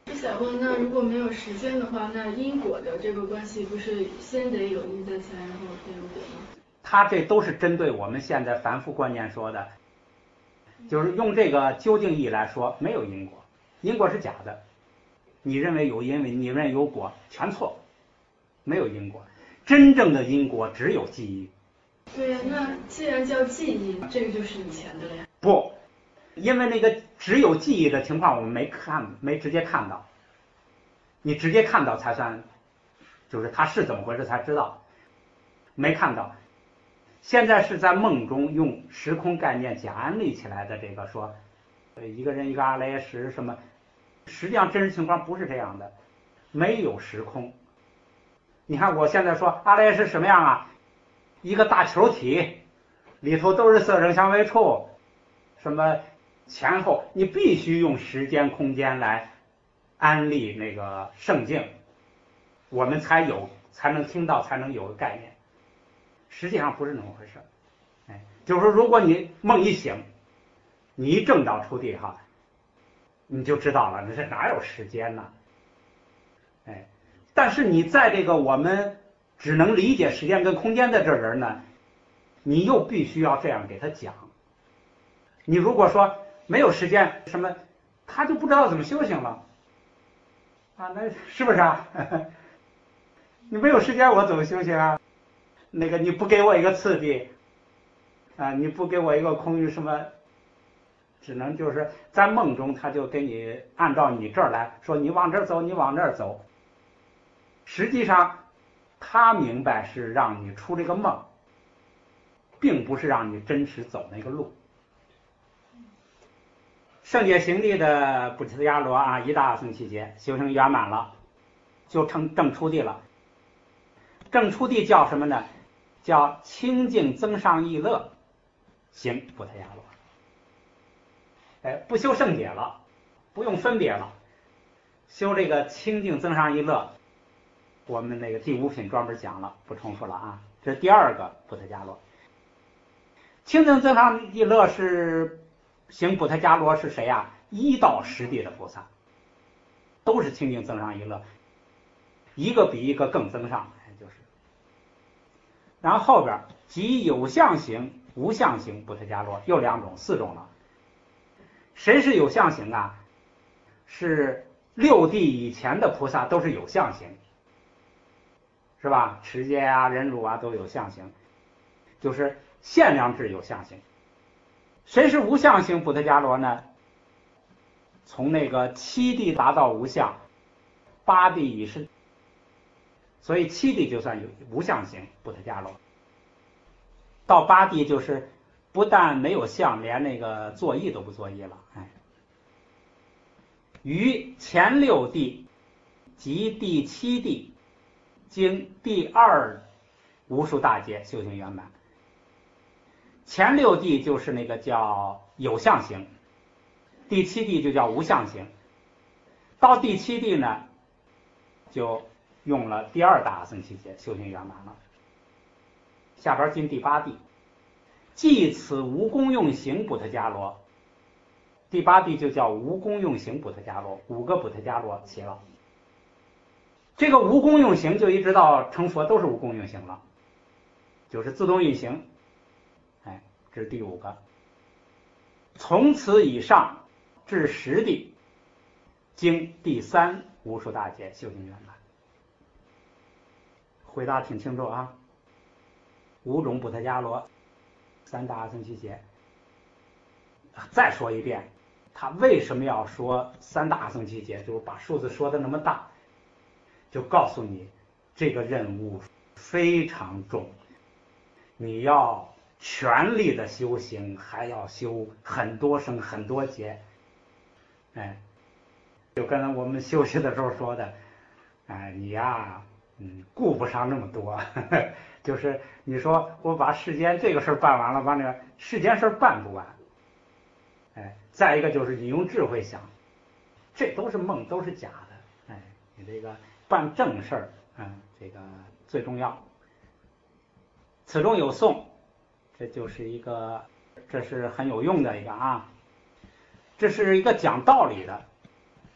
我想问，那如果没有时间的话，那因果的这个关系不是先得有因在前，然后得有果吗？ 他这都是针对我们现在凡夫观念说的，就是用这个究竟义来说，没有因果，因果是假的。你认为有因，你认为有果，全错，没有因果。真正的因果只有记忆。 对呀，那既然叫记忆，这个就是以前的了呀。 不，因为那个只有记忆的情况，我们没看，没直接看到。你直接看到才算，就是它是怎么回事才知道，没看到。现在是在梦中用时空概念假安立起来的这个说，呃，一个人一个阿赖耶识什么，实际上真实情况不是这样的，没有时空。你看我现在说阿赖耶识什么样啊？一个大球体，里头都是色声香味触，什么前后，你必须用时间空间来安立那个圣境，我们才有才能听到，才能有个概念。实际上不是那么回事，哎，就是说，如果你梦一醒，你一正道出地哈，你就知道了，你这哪有时间呢？哎，但是你在这个我们只能理解时间跟空间的这人呢，你又必须要这样给他讲。你如果说没有时间什么，他就不知道怎么修行了啊，那是不是啊？你没有时间我怎么修行啊？那个你不给我一个次第啊，你不给我一个空域什么，只能就是在梦中他就给你按照你这儿来说，你往这儿走，你往这儿走。实际上他明白是让你出这个梦，并不是让你真实走那个路。圣解行地的菩提伽罗啊，一大阿僧祇劫修行圆满了，就成正出地了。正出地叫什么呢？叫清净增上意乐行菩提伽罗。哎，不修圣解了，不用分别了，修这个清净增上意乐。我们那个第五品专门讲了，不重复了啊。这是第二个菩提伽罗。清净增上意乐是行菩提伽罗是谁啊？一到十地的菩萨，都是清净增上意乐，一个比一个更增上，就是。然后后边即有相行、无相行菩提伽罗又两种，四种了。谁是有相行啊？是六地以前的菩萨都是有相行，是吧？持戒啊、忍辱啊都有相行，就是限量制有相行。谁是无相行菩提伽罗呢？从那个七地达到无相，八地已是，所以七地就算有无相行菩提伽罗，到八地就是不但没有相，连那个作意都不作意了。哎，于前六地及第七地经第二无数大劫修行圆满。前六地就是那个叫有相行，第七地就叫无相行。到第七地呢，就用了第二大阿僧祇劫修行圆满了。下边进第八地，即此无功用行补特伽罗。第八地就叫无功用行补特伽罗，五个补特伽罗齐了。这个无功用行就一直到成佛都是无功用行了，就是自动运行。哎，这是第五个。从此以上至十地，经第三无数大劫修行圆满。回答挺清楚啊。五种补特伽罗，三大阿僧祇劫。再说一遍，他为什么要说三大阿僧祇劫？就是把数字说的那么大，就告诉你这个任务非常重，你要全力的修行，还要修很多生很多劫。哎，就刚才我们休息的时候说的，哎，你呀，嗯，顾不上那么多，呵呵，就是你说我把世间这个事儿办完了，完了世间事儿办不完。哎，再一个就是你用智慧想，这都是梦，都是假的。哎，你这个办正事儿，嗯，这个最重要。此中有颂，这就是一个，这是很有用的一个啊，这是一个讲道理的。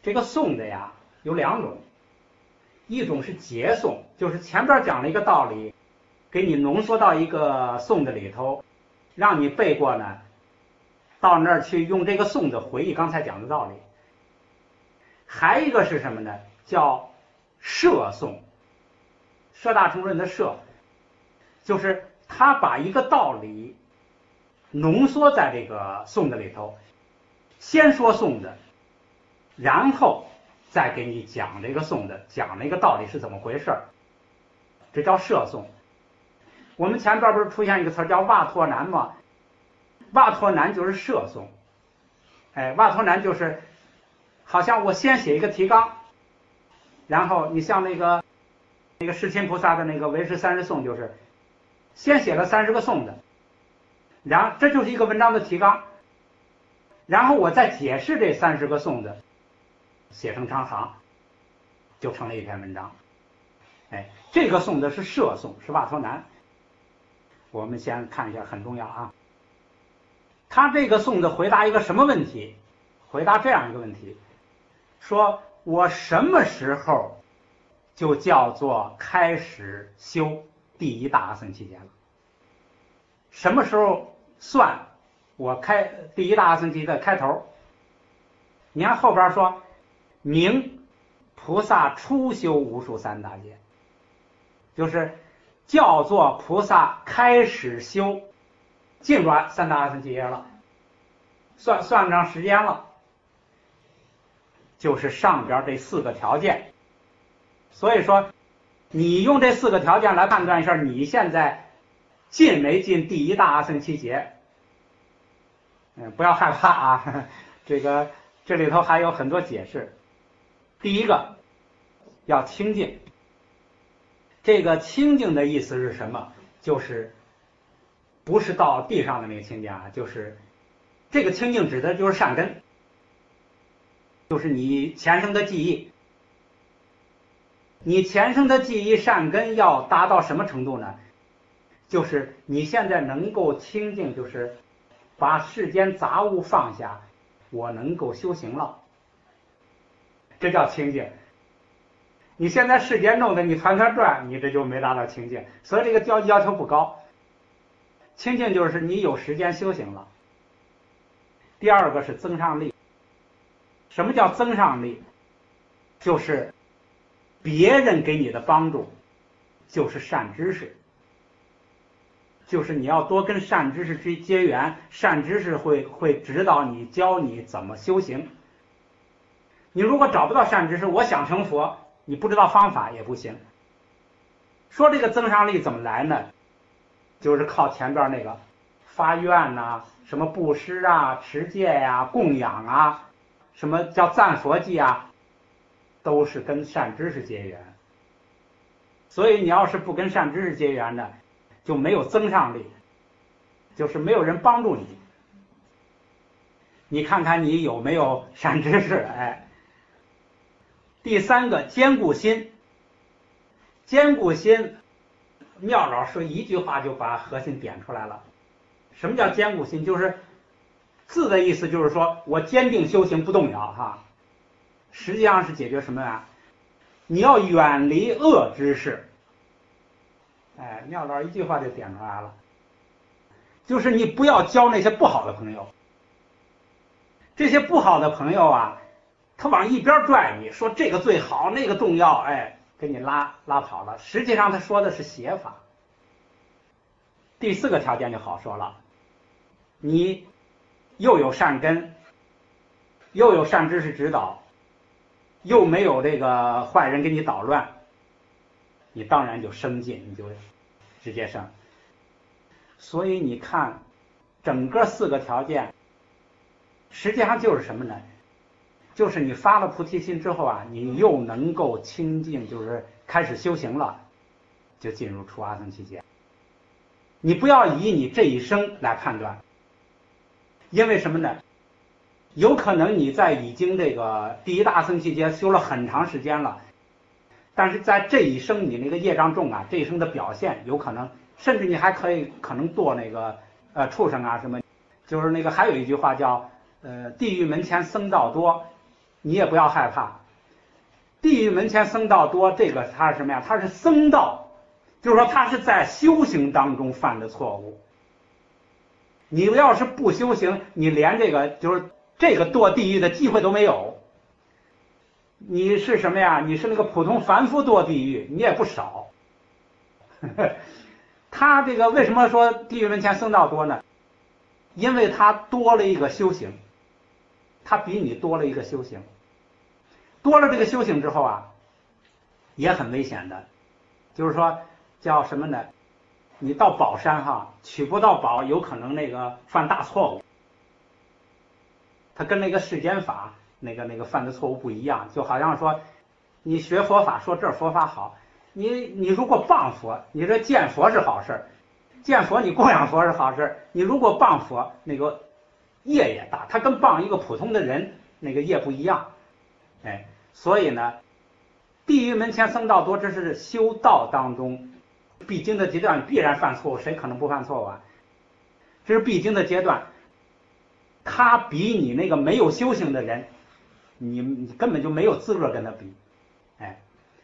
这个诵的呀有两种，一种是结诵，就是前边讲了一个道理，给你浓缩到一个诵的里头，让你背过呢，到那儿去用这个诵的回忆刚才讲的道理。还一个是什么呢？叫摄诵，摄大乘论的摄，就是他把一个道理浓缩在这个诵的里头，先说诵的，然后再给你讲这个诵的，讲那个道理是怎么回事，这叫摄诵。我们前边不是出现一个词叫瓦托南吗？瓦托南就是摄诵。哎，瓦托南就是好像我先写一个提纲，然后你像那个那个世亲菩萨的那个唯识三十颂，就是先写了三十个颂的，然后这就是一个文章的提纲，然后我再解释这三十个颂的，写成长行，就成了一篇文章。哎，这个颂的是摄颂，是瓦托南。我们先看一下，很重要啊。他这个颂的回答一个什么问题？回答这样一个问题，说我什么时候就叫做开始修第一大阿僧祇劫了？什么时候算我开第一大阿僧祇的开头？你看后边说明菩萨初修无数三大劫，就是叫做菩萨开始修进入三大阿僧祇劫了，算算上时间了，就是上边这四个条件。所以说你用这四个条件来判断一下你现在进没进第一大阿僧祇劫。嗯，不要害怕啊，这个这里头还有很多解释。第一个要清净，这个清净的意思是什么？就是不是到地上的那个清净啊，就是这个清净指的就是善根，就是你前生的记忆。你前生的记忆善根要达到什么程度呢？就是你现在能够清净，就是把世间杂物放下，我能够修行了，这叫清净。你现在世间弄得你团团转，你这就没达到清净，所以这个要要求不高。清净就是你有时间修行了。第二个是增上力。什么叫增上力？就是别人给你的帮助，就是善知识，就是你要多跟善知识去结缘，善知识会会指导你，教你怎么修行。你如果找不到善知识，我想成佛，你不知道方法也不行。说这个增上力怎么来呢？就是靠前边那个发愿呐、啊，什么布施啊、持戒呀、啊、供养啊，什么叫赞佛记啊，都是跟善知识结缘。所以你要是不跟善知识结缘的，就没有增上力，就是没有人帮助你。你看看你有没有善知识？哎，第三个坚固心。坚固心，妙老说一句话就把核心点出来了。什么叫坚固心？就是字的意思，就是说我坚定修行不动摇哈。实际上是解决什么呀？你要远离恶知识。哎，妙老一句话就点出来了，就是你不要交那些不好的朋友。这些不好的朋友啊，他往一边拽你，说这个最好，那个重要，哎，给你拉拉跑了。实际上他说的是邪法。第四个条件就好说了，你又有善根，又有善知识指导，又没有这个坏人给你捣乱，你当然就升进，你就直接升。所以你看整个四个条件实际上就是什么呢？就是你发了菩提心之后啊，你又能够清净，就是开始修行了，就进入出阿僧祇劫。你不要以你这一生来判断，因为什么呢？有可能你在已经这个第一大阿僧祇劫修了很长时间了，但是在这一生你那个业障重啊，这一生的表现有可能，甚至你还可以可能堕那个呃畜生啊什么，就是那个还有一句话叫呃地狱门前僧道多， 你也不要害怕。地狱门前僧道多，这个他是什么呀？他是僧道，就是说他是在修行当中犯的错误。你要是不修行，你连这个就是这个堕地狱的机会都没有。你是什么呀？你是那个普通凡夫堕地狱，你也不少。他这个为什么说地狱门前僧道多呢？因为他多了一个修行，他比你多了一个修行。多了这个修行之后啊，也很危险的，就是说叫什么呢？你到宝山哈，取不到宝，有可能那个犯大错误。他跟那个世间法那个那个犯的错误不一样，就好像说你学佛法，说这佛法好，你你如果谤佛，你这见佛是好事，见佛你供养佛是好事，你如果谤佛，那个业也大，他跟谤一个普通的人那个业不一样。哎，所以呢，地狱门前僧道多，这是修道当中必经的阶段，必然犯错误，谁可能不犯错误啊？这是必经的阶段。他比你那个没有修行的人，你你根本就没有资格跟他比，哎，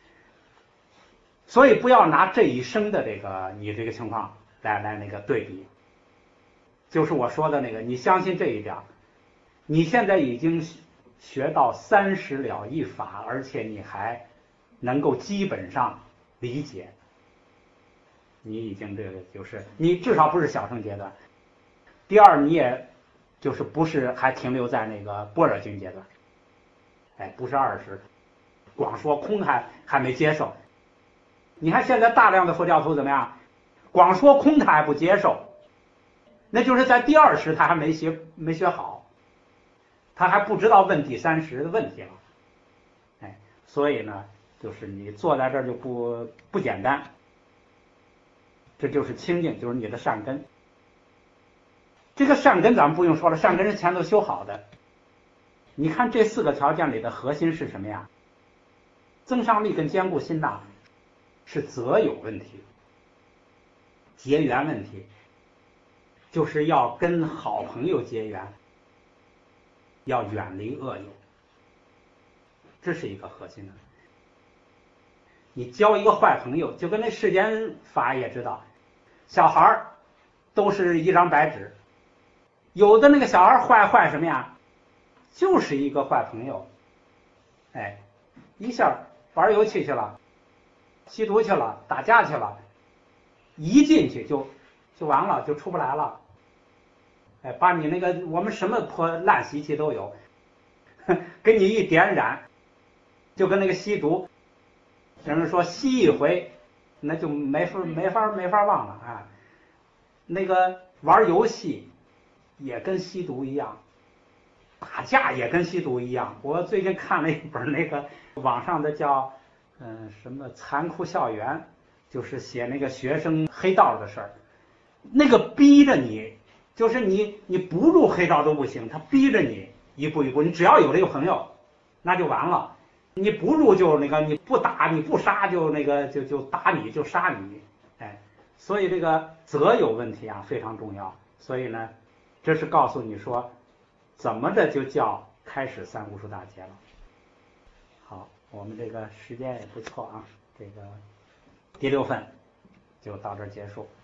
所以不要拿这一生的这个你这个情况来来那个对比。就是我说的那个，你相信这一点，你现在已经学到三十了义法，而且你还能够基本上理解，你已经这个就是你至少不是小乘阶段。第二，你也就是不是还停留在那个般若经阶段，哎，不是二十，光说空还还没接受。你看现在大量的佛教徒怎么样？光说空他还不接受，那就是在第二识他还没学没学好，他还不知道问第三识的问题了，哎，所以呢，就是你坐在这儿就不不简单，这就是清净，就是你的善根。这个善根咱们不用说了，善根是前头修好的。你看这四个条件里的核心是什么呀？增上力跟坚固心呐，是择友问题，结缘问题，就是要跟好朋友结缘，要远离恶友，这是一个核心的。你交一个坏朋友，就跟那世间法也知道，小孩都是一张白纸，有的那个小孩坏坏什么呀，就是一个坏朋友，哎，一下玩游戏去了，吸毒去了，打架去了，一进去就就完了，就出不来了。哎，把你那个我们什么破烂习气都有，给你一点染，就跟那个吸毒，人们说吸一回，那就没法没法没法忘了啊。那个玩游戏也跟吸毒一样，打架也跟吸毒一样。我最近看了一本那个网上的叫嗯、呃、什么残酷校园，就是写那个学生黑道的事儿，那个逼着你。就是你你不入黑道都不行，他逼着你一步一步，你只要有这个朋友，那就完了。你不入就那个你不打你不杀就那个就就打你就杀你，哎，所以这个择友问题啊非常重要。所以呢，这是告诉你说，怎么着就叫开始三无数大劫了。好，我们这个时间也不错啊，这个第六份就到这儿结束。